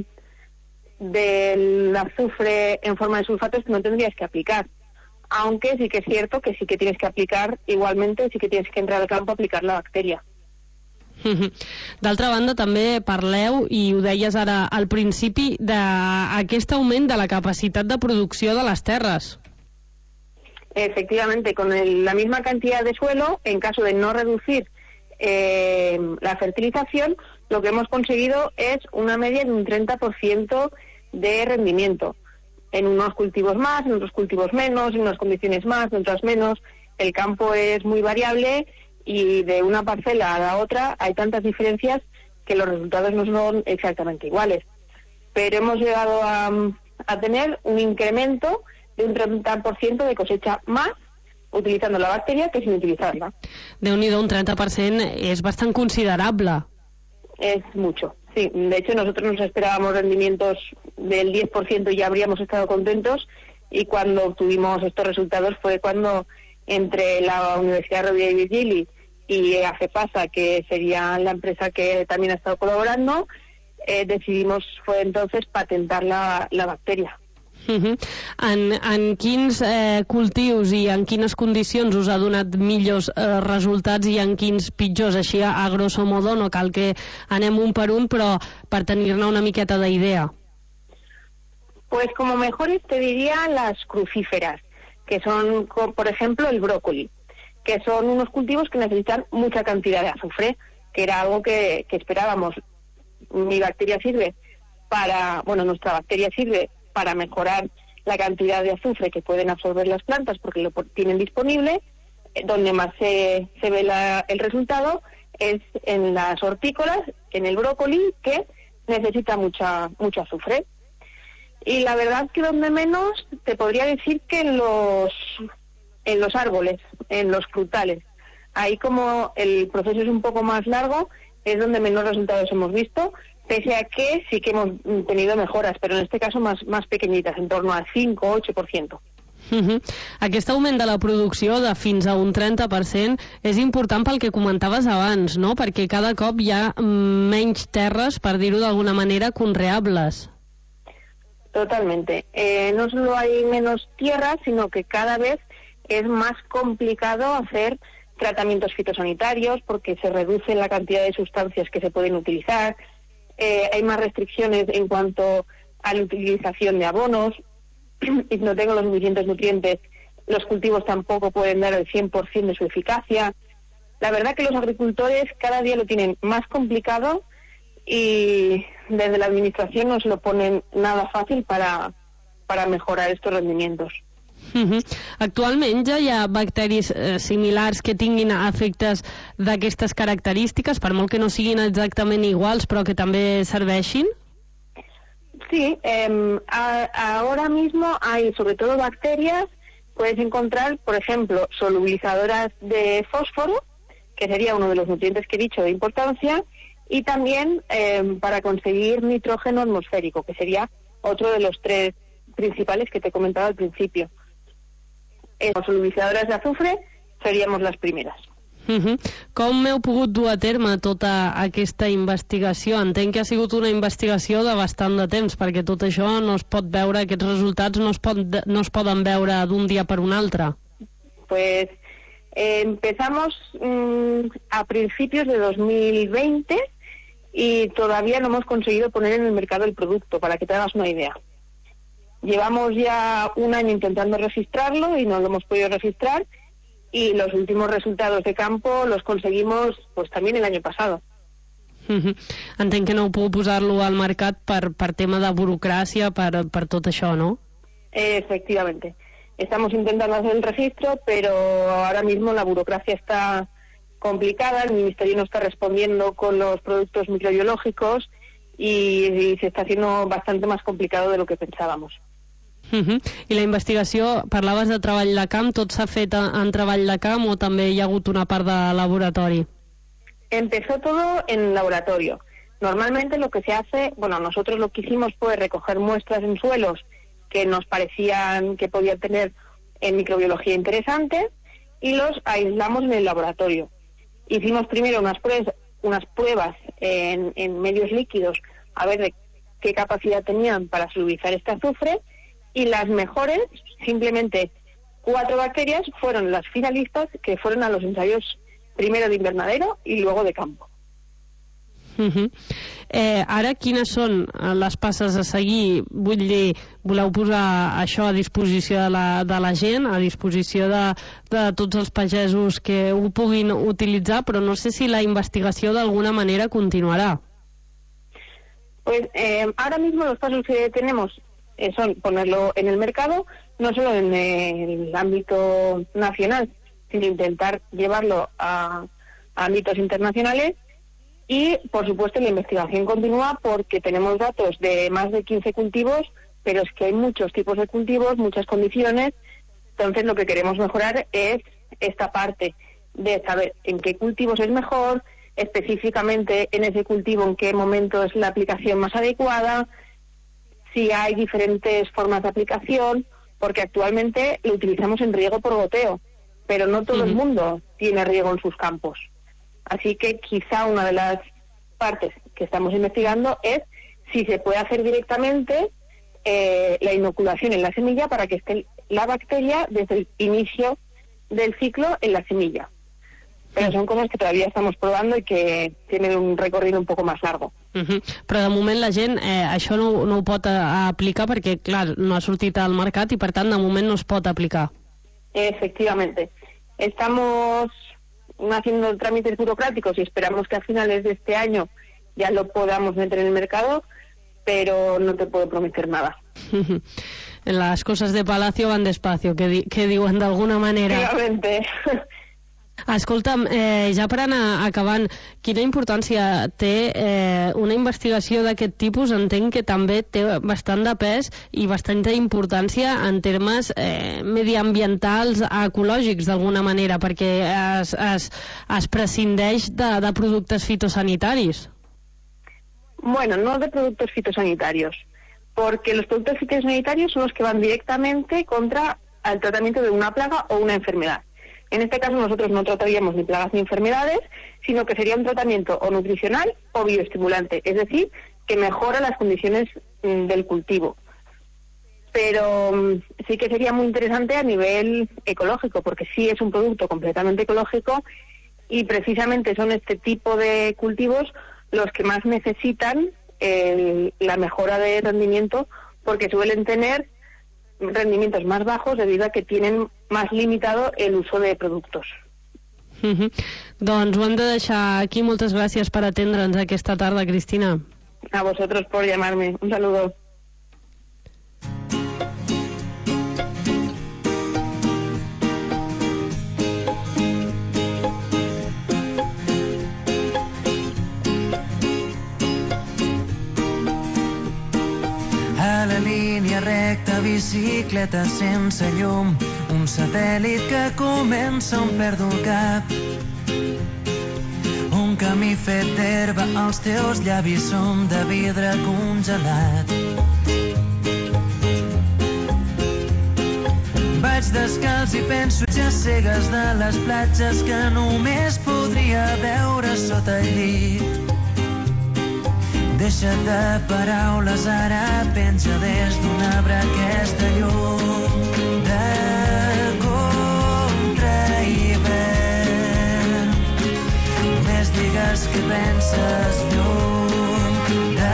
del azufre en forma de sulfatos que no tendrías que aplicar. Aunque sí que es cierto que sí que tienes que aplicar, igualmente sí que tienes que entrar al campo a aplicar la bacteria. D'altra banda, també parleu, i ho deies ara al principi, d'aquest augment de la capacitat de producció de les terres. Efectivamente, con el, la misma cantidad de suelo, en caso de no reducir eh, la fertilización, lo que hemos conseguido es una media de un treinta por ciento de rendimiento. En unos cultivos más, en otros cultivos menos, en unas condiciones más, en otras menos. El campo es muy variable y de una parcela a la otra hay tantas diferencias que los resultados no son exactamente iguales. Pero hemos llegado a, a tener un incremento de un treinta por ciento de cosecha más utilizando la bacteria que sin utilizarla. Déu-n'hi-do, un treinta per cent es bastant considerable. Es mucho, sí. De hecho, nosotros nos esperábamos rendimientos del diez por ciento y ya habríamos estado contentos, y cuando obtuvimos estos resultados fue cuando entre la Universidad Rovira i Virgili y AFEPASA, que sería la empresa que también ha estado colaborando, eh, decidimos, fue entonces, patentar la, la bacteria. Uh-huh. En, en quins eh, cultius i en quines condicions us ha donat millors eh, resultats i en quins pitjors? Així a, a grosso modo, no cal que anem un per un, però per tenir-ne una miqueta d'idea. Pues como mejores te diría las crucíferas, que son, por ejemplo, el brócoli, que son unos cultivos que necesitan mucha cantidad de azufre, que era algo que, que esperábamos. Mi bacteria sirve para, bueno, nuestra bacteria sirve para mejorar la cantidad de azufre que pueden absorber las plantas porque lo tienen disponible. Donde más se, se ve la, el resultado es en las hortícolas, en el brócoli, que necesita mucha mucho azufre. Y la verdad es que donde menos te podría decir que en los, en los árboles, en los frutales. Ahí, como el proceso es un poco más largo, es donde menos resultados hemos visto, pese a que sí que hemos tenido mejoras, pero en este caso más, más pequeñitas, en torno al cinco o ocho por ciento. Uh-huh. Aquest augment de la producció de fins a un treinta per cent és important pel que comentaves abans, no? Perquè cada cop hi ha menys terres, per dir-ho d'alguna manera, conreables. Totalmente. Eh, no solo hay menos tierra, sino que cada vez es más complicado hacer tratamientos fitosanitarios porque se reduce la cantidad de sustancias que se pueden utilizar. Eh, hay más restricciones en cuanto a la utilización de abonos, y no tengo los suficientes nutrientes, los cultivos tampoco pueden dar el cien por ciento de su eficacia. La verdad que los agricultores cada día lo tienen más complicado y desde la administración no se lo ponen nada fácil para, para mejorar estos rendimientos. Uh-huh. Actualment ja hi ha bacteris eh, similars que tinguin efectes d'aquestes característiques, per molt que no siguin exactament iguals, però que també serveixin? Sí, eh, a, ahora mismo hay sobre todo bacterias, puedes encontrar, por ejemplo, solubilizadoras de fósforo, que sería uno de los nutrientes que he dicho de importancia, y también eh, para conseguir nitrógeno atmosférico, que sería otro de los tres principales que te he comentado al principio. Eh, solubilizadoras de azufre seríamos las primeras. Uh-huh. Com heu pogut dur a terme tota aquesta investigació? Entenc que ha sigut una investigació de bastant de temps, perquè tot això no es pot veure, aquests resultats no es, pot, no es poden veure d'un dia per un altre. Pues eh, empezamos mmm, a principios de dos mil veinte y todavía no hemos conseguido poner en el mercado el producto, para que te hagas una idea. Llevamos ya un año intentando registrarlo y no lo hemos podido registrar, y los últimos resultados de campo los conseguimos pues también el año pasado. Uh-huh. Entenc que no heu pogut posar-lo al mercat per, per tema de burocràcia, per, per tot això, ¿no? Eh, efectivamente. Estamos intentando hacer el registro, pero ahora mismo la burocracia está complicada, el Ministerio no está respondiendo con los productos microbiológicos y, y se está haciendo bastante más complicado de lo que pensábamos. Uh-huh. I la investigació, parlaves de treball de camp, tot s'ha fet en treball de camp o també hi ha hagut una part de laboratori? Empezó todo en laboratorio. Normalmente lo que se hace, bueno, nosotros lo que hicimos fue recoger muestras en suelos que nos parecían que podían tener en microbiología interesantes y los aislamos en el laboratorio. Hicimos primero unas pruebas, unas pruebas en, en medios líquidos a ver de qué capacidad tenían para solubilizar este azufre, y las mejores, simplemente cuatro bacterias, fueron las finalistas, que fueron a los ensayos primero de invernadero i luego de campo. Uh-huh. Eh, ara, quines són les passes a seguir? Vull dir, voleu posar això a disposició de la, de la gent, a disposició de, de tots els pagesos que ho puguin utilitzar, però no sé si la investigació d'alguna manera continuarà. Pues eh, ahora mismo los pasos que tenemos eh, son ponerlo en el mercado, no solo en el ámbito nacional, sino intentar llevarlo a, a ámbitos internacionales. Y, por supuesto, la investigación continúa porque tenemos datos de más de quince cultivos, pero es que hay muchos tipos de cultivos, muchas condiciones. Entonces, lo que queremos mejorar es esta parte de saber en qué cultivos es mejor, específicamente en ese cultivo en qué momento es la aplicación más adecuada, si hay diferentes formas de aplicación, porque actualmente lo utilizamos en riego por goteo, pero no todo uh-huh. el mundo tiene riego en sus campos. Así que quizá una de las partes que estamos investigando es si se puede hacer directamente eh, la inoculación en la semilla para que esté la bacteria desde el inicio del ciclo en la semilla. Pero son cosas que todavía estamos probando y que tienen un recorrido un poco más largo. Uh-huh. Però de moment la gent eh, això no, no ho pot a, aplicar perquè, clar, no ha sortit al mercat i per tant de moment no es pot aplicar. Efectivamente. Estamos haciendo trámites burocráticos y esperamos que a finales de este año ya lo podamos meter en el mercado, pero no te puedo prometer nada. Las cosas de Palacio van despacio, que, di que diuen d'alguna manera. Efectivamente. Escolta'm, eh, ja per anar acabant, quina importància té eh, una investigació d'aquest tipus? Entenc que també té bastant de pes i bastanta importància en termes eh, mediambientals, ecològics, d'alguna manera, perquè es, es, es prescindeix de, de productes fitosanitaris. Bueno, no de productos fitosanitarios, porque los productos fitosanitarios son los que van directamente contra el tratamiento de una plaga o una enfermedad. En este caso nosotros no trataríamos ni plagas ni enfermedades, sino que sería un tratamiento o nutricional o bioestimulante, es decir, que mejora las condiciones mm, del cultivo. Pero mm, sí que sería muy interesante a nivel ecológico, porque sí es un producto completamente ecológico y precisamente son este tipo de cultivos los que más necesitan eh, la mejora de rendimiento, porque suelen tener rendimientos más bajos debido a que tienen más limitado el uso de productos. Uh-huh. Doncs ho hem de deixar aquí. Moltes gràcies per atendre'ns aquesta tarda, Cristina. A vosotros por llamarme. Un saludo. A la línia recta, bicicleta sense llum, un satèl·lit que comença on perdo el cap. Un camí fet d'herba, els teus llavis són de vidre congelat. Vaig descalç i penso ja cegues de les platges que només podria veure sota el llit. Deixa't de paraules, ara penja des d'un arbre aquesta llum de contrahivern. Només digues que penses lluny de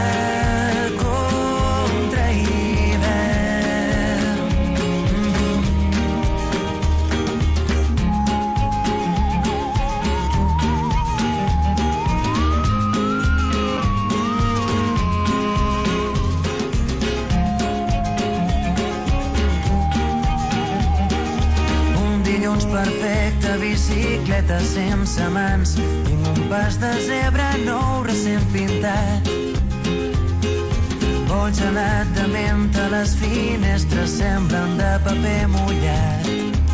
perfecte, bicicleta sense mans, tinc un pas de zebra nou recent pintat. Vol gelat de menta, les finestres semblen de paper mullat.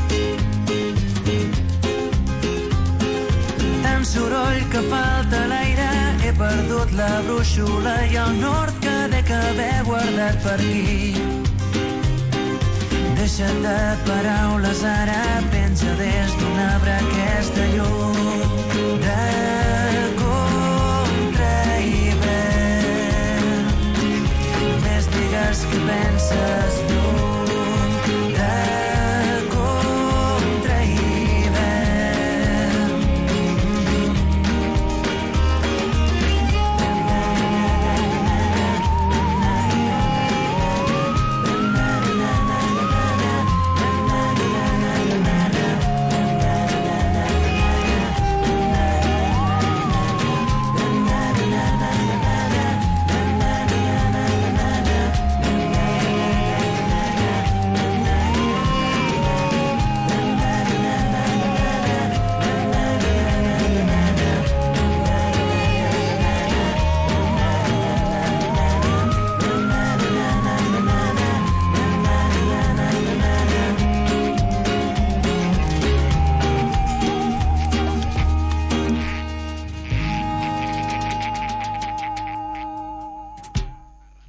Tant soroll que falta l'aire, he perdut la brúixola i el nord que dec haver guardat per aquí. Deixa't de paraules, ara penja des d'un arbre aquesta llum de contrahivern.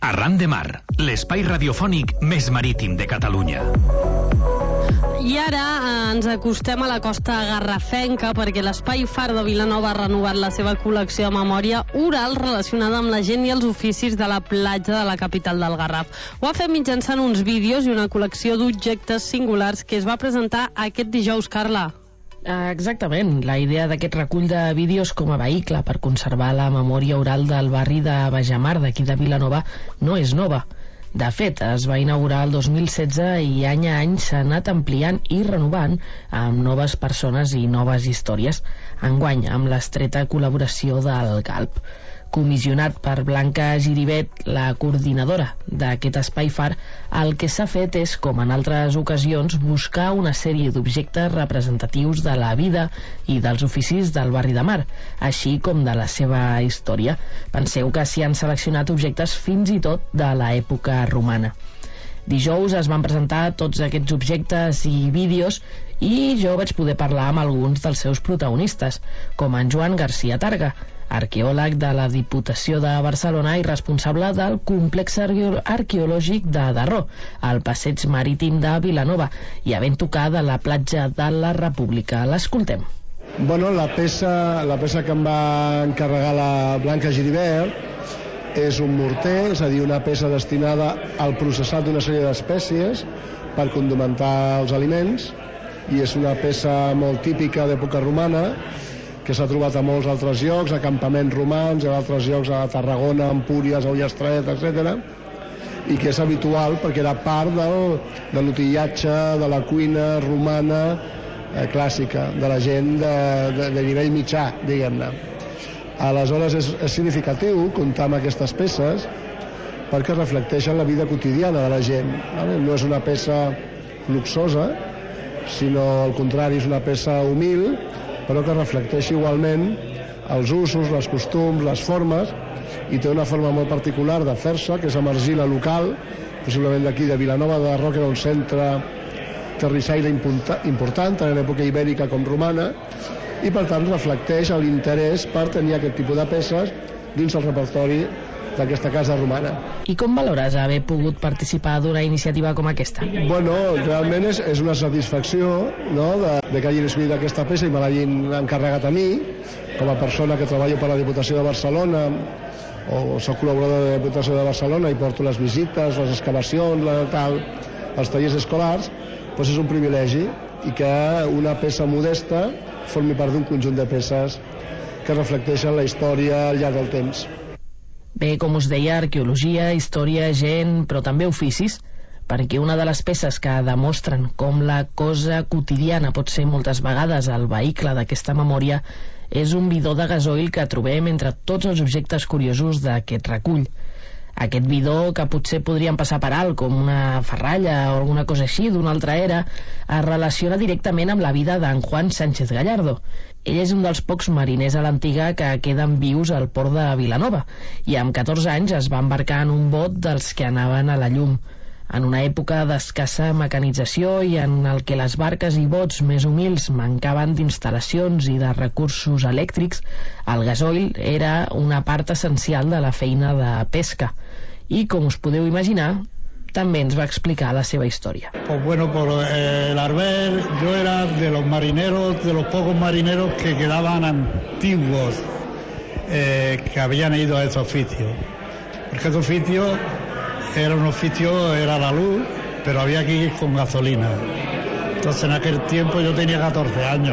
Arran de Mar, l'espai radiofònic més marítim de Catalunya. I ara eh, ens acostem a la costa garrafenca perquè l'Espai Far de Vilanova ha renovat la seva col·lecció de memòria oral relacionada amb la gent i els oficis de la platja de la capital del Garraf. Ho ha fet mitjançant uns vídeos i una col·lecció d'objectes singulars que es va presentar aquest dijous, Carla. Exactament. La idea d'aquest recull de vídeos com a vehicle per conservar la memòria oral del barri de Bajamar, d'aquí de Vilanova, no és nova. De fet, es va inaugurar el dos mil setze i any a any s'ha anat ampliant i renovant amb noves persones i noves històries. Enguany, amb l'estreta col·laboració del Galp. Comissionat per Blanca Giribet, la coordinadora d'aquest Espai Far, el que s'ha fet és, com en altres ocasions, buscar una sèrie d'objectes representatius de la vida i dels oficis del barri de Mar, així com de la seva història. Penseu que s'hi han seleccionat objectes fins i tot de l'època romana. Dijous es van presentar tots aquests objectes i vídeos i jo vaig poder parlar amb alguns dels seus protagonistes, com en Joan García Targa, arqueòleg de la Diputació de Barcelona i responsable del complex arqueològic de Darró, al passeig marítim de Vilanova, i havent tocar de la platja de la República. L'escoltem. Bueno, la peça, la peça que em va encarregar la Blanca Giribert és un morter, és a dir, una peça destinada al processat d'una sèrie d'espècies per condimentar els aliments, i és una peça molt típica d'època romana, que s'ha trobat a molts altres llocs, a campaments romans, a altres llocs a Tarragona, a Empúries, a Ullastret, etcètera, i que és habitual perquè era part del, de l'utillatge de la cuina romana eh, clàssica, de la gent de, de, de nivell mitjà, diguem-ne. Aleshores és, és significatiu comptar amb aquestes peces perquè reflecteixen la vida quotidiana de la gent. Vale? No és una peça luxosa, sinó al contrari, és una peça humil, però que reflecteix igualment els usos, els costums, les formes, i té una forma molt particular de fer-se, que és amb argila local, possiblement d'aquí de Vilanova de Darró, que era un centre terrissaire important, tant en època ibèrica com romana, i per tant reflecteix l'interès per tenir aquest tipus de peces dins el repertori d'aquesta casa romana. I com valores haver pogut participar d'una iniciativa com aquesta? Bueno, realment és, és una satisfacció, no?, de, de que hagin escollit aquesta peça i me l'hagin encarregat a mi, com a persona que treballo per la Diputació de Barcelona, o soc col·laborador de la Diputació de Barcelona i porto les visites, les excavacions, la, tal, els tallers escolars, doncs és un privilegi, i que una peça modesta formi part d'un conjunt de peces que reflecteixen la història al llarg del temps. Bé, com us deia, arqueologia, història, gent, però també oficis, perquè una de les peces que demostren com la cosa quotidiana pot ser moltes vegades el vehicle d'aquesta memòria és un bidó de gasoil que trobem entre tots els objectes curiosos d'aquest recull. Aquest bidó, que potser podríem passar per alt, com una ferralla o alguna cosa així d'una altra era, es relaciona directament amb la vida d'en Juan Sánchez Gallardo. Ell és un dels pocs mariners a l'antiga que queden vius al port de Vilanova, i amb catorze anys es va embarcar en un bot dels que anaven a la llum. En una època d'escassa mecanització i en el que les barques i bots més humils mancaven d'instal·lacions i de recursos elèctrics, el gasoil era una part essencial de la feina de pesca. I, com us podeu imaginar, també ens va explicar la seva història. Pues bueno, por eh, el Arbel, yo era de los marineros, de los pocos marineros que quedaban antiguos, eh, que habían ido a ese oficio. Porque ese oficio era un oficio, era la luz, pero había que ir con gasolina. Entonces en aquel tiempo yo tenía catorce años.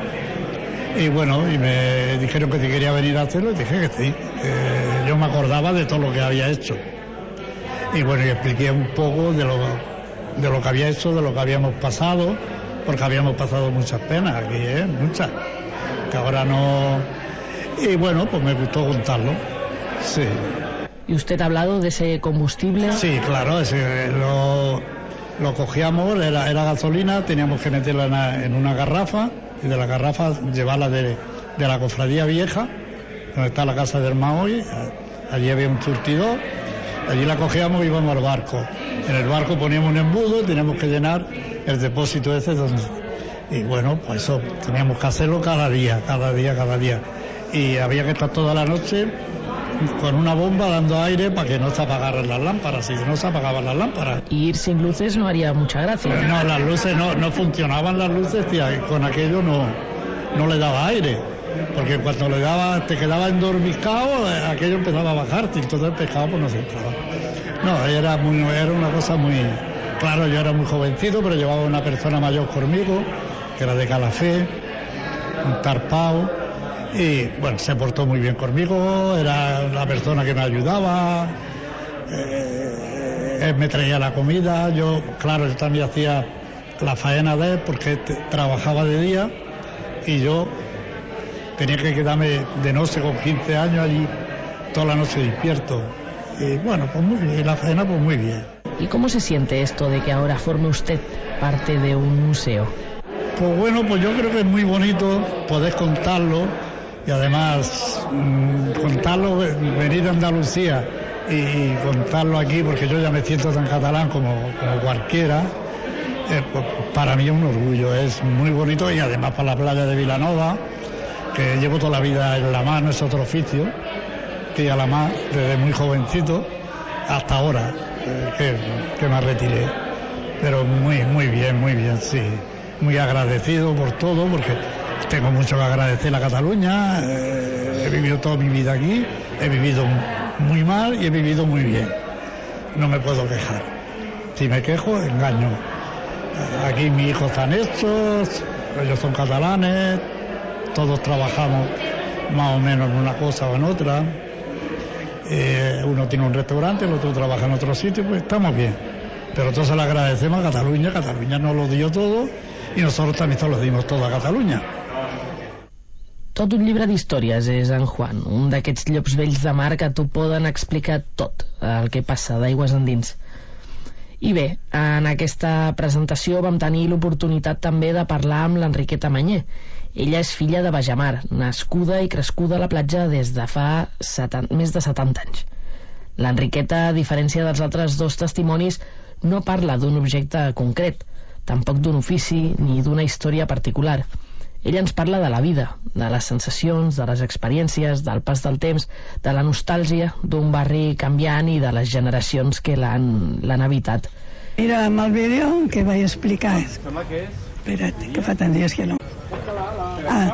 Y bueno, y me dijeron que si quería venir a hacerlo, y dije que sí. Eh, yo me acordaba de todo lo que había hecho. Y bueno, y expliqué un poco de lo, de lo que había hecho, de lo que habíamos pasado, porque habíamos pasado muchas penas aquí, ¿eh? Muchas. Que ahora no... Y bueno, pues me gustó contarlo. Sí. ¿Y usted ha hablado de ese combustible? Sí, claro, ese, lo, lo cogíamos, era, era gasolina, teníamos que meterla en una, en una garrafa, y de la garrafa llevarla de, de la cofradía vieja, donde está la casa del Mahoy, allí había un surtidor, allí la cogíamos y íbamos al barco. En el barco poníamos un embudo y teníamos que llenar el depósito ese donde... Y bueno, pues eso, teníamos que hacerlo cada día, cada día, cada día. Y había que estar toda la noche con una bomba dando aire para que no se apagaran las lámparas, si no se apagaban las lámparas. Y ir sin luces no haría mucha gracia. No, las luces no, no funcionaban las luces, tía, con aquello no, no le daba aire, porque cuando le daba, te quedaba endormicado, aquello empezaba a bajarte, entonces el pescado pues no se entraba. No, era, muy, era una cosa muy... Claro, yo era muy jovencito, pero llevaba una persona mayor conmigo, que era de Calafé, un tarpao, y bueno, se portó muy bien conmigo, era la persona que me ayudaba, eh, él me traía la comida, yo, claro, yo también hacía la faena de él porque te, trabajaba de día y yo tenía que quedarme de noche con quince años allí toda la noche despierto. Y bueno, pues muy bien, y la faena pues muy bien. ¿Y cómo se siente esto de que ahora forme usted parte de un museo? Pues bueno, pues yo creo que es muy bonito poder contarlo y además mmm, contarlo, venir a Andalucía y, y contarlo aquí, porque yo ya me siento tan catalán como, como cualquiera, eh, pues para mí es un orgullo, es muy bonito, y además para la playa de Vilanova, que llevo toda la vida en la mar, no es otro oficio, que a la mar desde muy jovencito hasta ahora, eh, que, que me retiré, pero muy, muy bien, muy bien, sí. Muy agradecido por todo, porque tengo mucho que agradecer a Cataluña, eh, he vivido toda mi vida aquí, he vivido muy mal y he vivido muy bien, no me puedo quejar, si me quejo engaño. Aquí mis hijos están estos, ellos son catalanes, todos trabajamos más o menos en una cosa o en otra, eh, uno tiene un restaurante, el otro trabaja en otro sitio, pues estamos bien, pero todos se lo agradecemos a Cataluña, Cataluña nos lo dio todo, i nosaltres també se lo dimos todo a Catalunya. Tot un llibre d'històries és en Juan, un d'aquests llops vells de mar que t'ho poden explicar tot el que passa d'aigües endins. I bé, en aquesta presentació vam tenir l'oportunitat també de parlar amb l'Enriqueta Mañé. Ella és filla de Bajamar, nascuda i crescuda a la platja des de fa setanta, més de setanta anys. L'Enriqueta, a diferència dels altres dos testimonis, no parla d'un objecte concret, tampoc d'un ofici ni d'una història particular. Ella ens parla de la vida, de les sensacions, de les experiències, del pas del temps, de la nostàlgia d'un barri canviant i de les generacions que l'han habitat. Mira, amb el vídeo que vaig explicar... Espera't, que fa tant dies que no... Ah,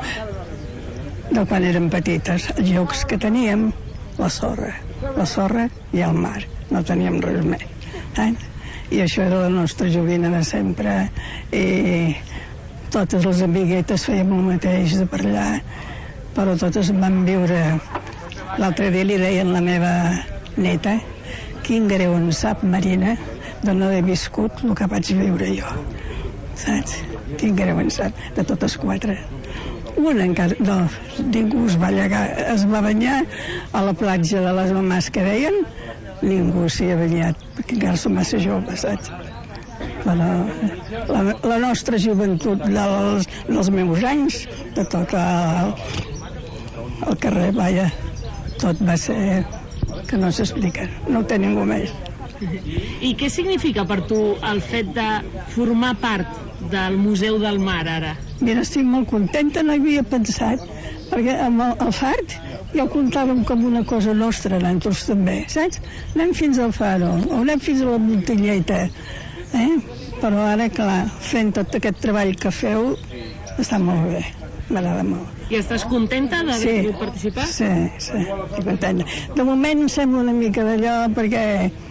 de quan érem petites, els llocs que teníem, la sorra, la sorra i el mar, no teníem res més. Eh? I això era la nostra joguina de sempre, i totes les amiguetes fèiem el mateix de per allà, però totes vam viure. L'altre dia li deien la meva neta, quin greu en sap, Marina, de no haver viscut el que vaig viure jo, saps? Quin greu en sap, de totes quatre. Una encara, no, ningú es va llegar, es va banyar a la platja de les mamàs que deien, ningú s'hi ha banyat, perquè encara som massa joves, saps? Però la, la nostra joventut dels, dels meus anys, de tot el, el carrer, vaja, tot va ser que no s'explica, no ho té ningú més. I què significa per tu el fet de formar part del Museu del Mar, ara? Mira, estic molt contenta, no hi havia pensat, perquè amb el, el fart ja ho comptàvem com una cosa nostra, nosaltres també, saps? Anem fins al Faro, o anem fins a la Montelleta, eh? Però ara, clar, fent tot aquest treball que feu, està molt bé, m'agrada molt. I estàs contenta d'haver sí, pogut participar? Sí, sí, estic contenta. De moment em sembla una mica d'allò, perquè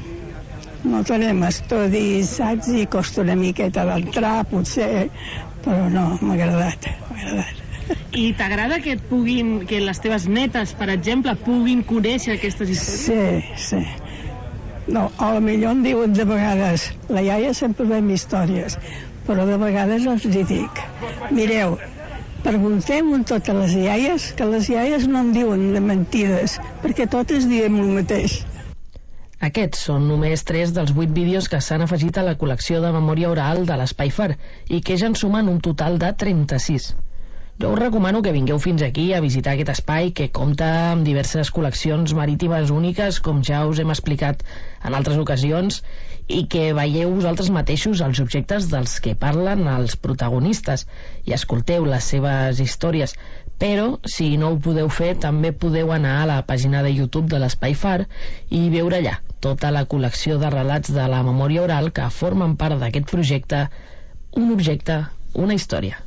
no tenim estudis, saps? I costa una miqueta d'entrar, potser, però no, m'ha agradat, m'ha agradat. I t'agrada que et puguin, que les teves netes, per exemple, puguin conèixer aquestes històries? Sí, sí. No, a lo millor em diuen de vegades, la iaia sempre veiem històries, però de vegades els hi dic, mireu, pregunteu a totes les iaies, que les iaies no em diuen de mentides, perquè totes diem el mateix. Aquests són només tres dels vuit vídeos que s'han afegit a la col·lecció de memòria oral de l'Espai Far i que ja en sumen un total de trenta-sis. Jo us recomano que vingueu fins aquí a visitar aquest espai que compta amb diverses col·leccions marítimes úniques, com ja us hem explicat en altres ocasions, i que veieu vosaltres mateixos els objectes dels que parlen els protagonistes i escolteu les seves històries. Però, si no ho podeu fer, també podeu anar a la pàgina de YouTube de l'Espai Far i veure allà tota la col·lecció de relats de la memòria oral que formen part d'aquest projecte, un objecte, una història.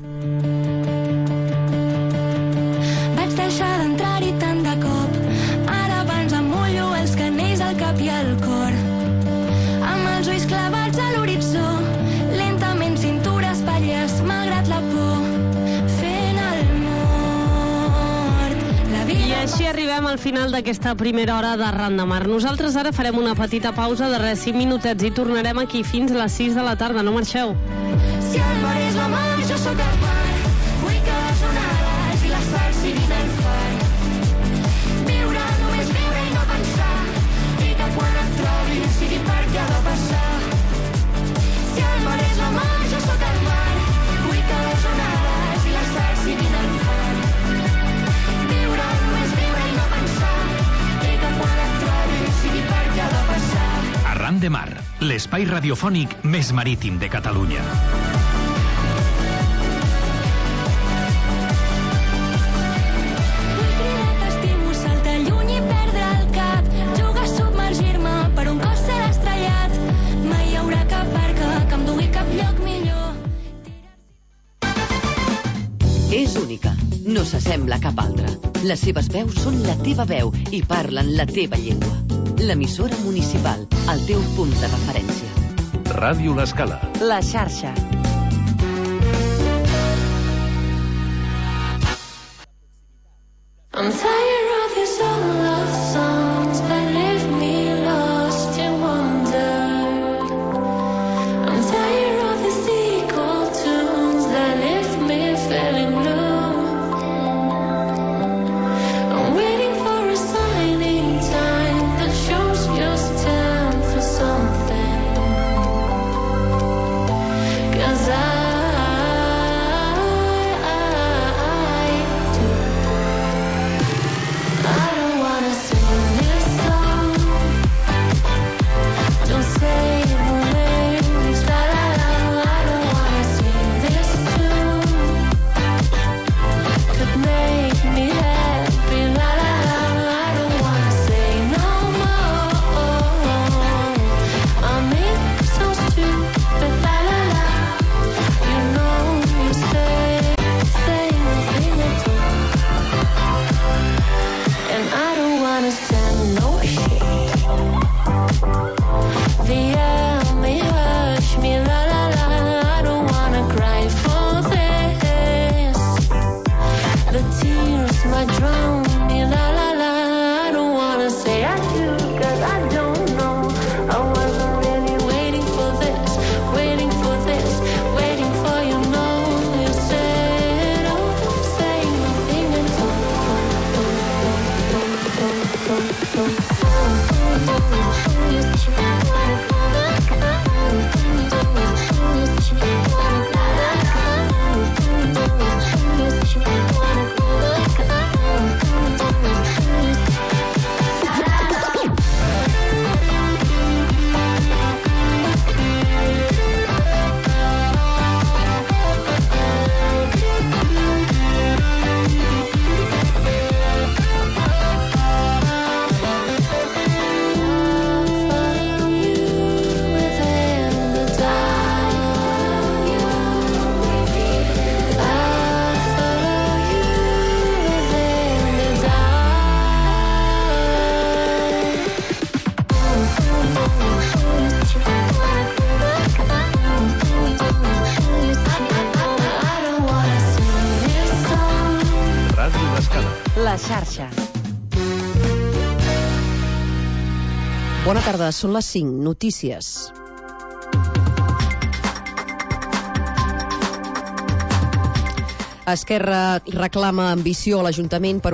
Vaig deixar d'entrar-hi tant de cop, ara abans em mullo els canells al cap i al cor. Amb els ulls clavats a l'horitzó, lentament cintura espatlles, malgrat la por, fent el mort. La vida... I així arribem al final d'aquesta primera hora d'Arran de Mar. Nosaltres ara farem una petita pausa de res cinc minutets i tornarem aquí fins a les sis de la tarda. No marxeu. Si el mar és la mar, jo sóc el mar. Vull que les onades i les sals siguin el far. Viure, només viure i no pensar. I que quan et trobi sigui perquè ha de passar. Si el mar és la mar, jo sóc el mar. Vull que les onades i les sals siguin el far. Viure, només viure i no pensar. I que quan et trobi sigui perquè ha de passar. Arran de Mar, l'espai radiofònic més marítim de Catalunya. És única, no s'assembla a cap altra. Les seves veus són la teva veu i parlen la teva llengua. L'emissora municipal, el teu punt de referència. Ràdio L'Escala. La xarxa. I'm tired of these old love songs that leave me lost in wonder. I'm tired of these equal tunes that leave me feeling blue. I'm waiting for a sign in time that shows just time for something. 'Cause I La xarxa. Bona tarda, són les cinc. Notícies. Esquerra reclama ambició a l'Ajuntament per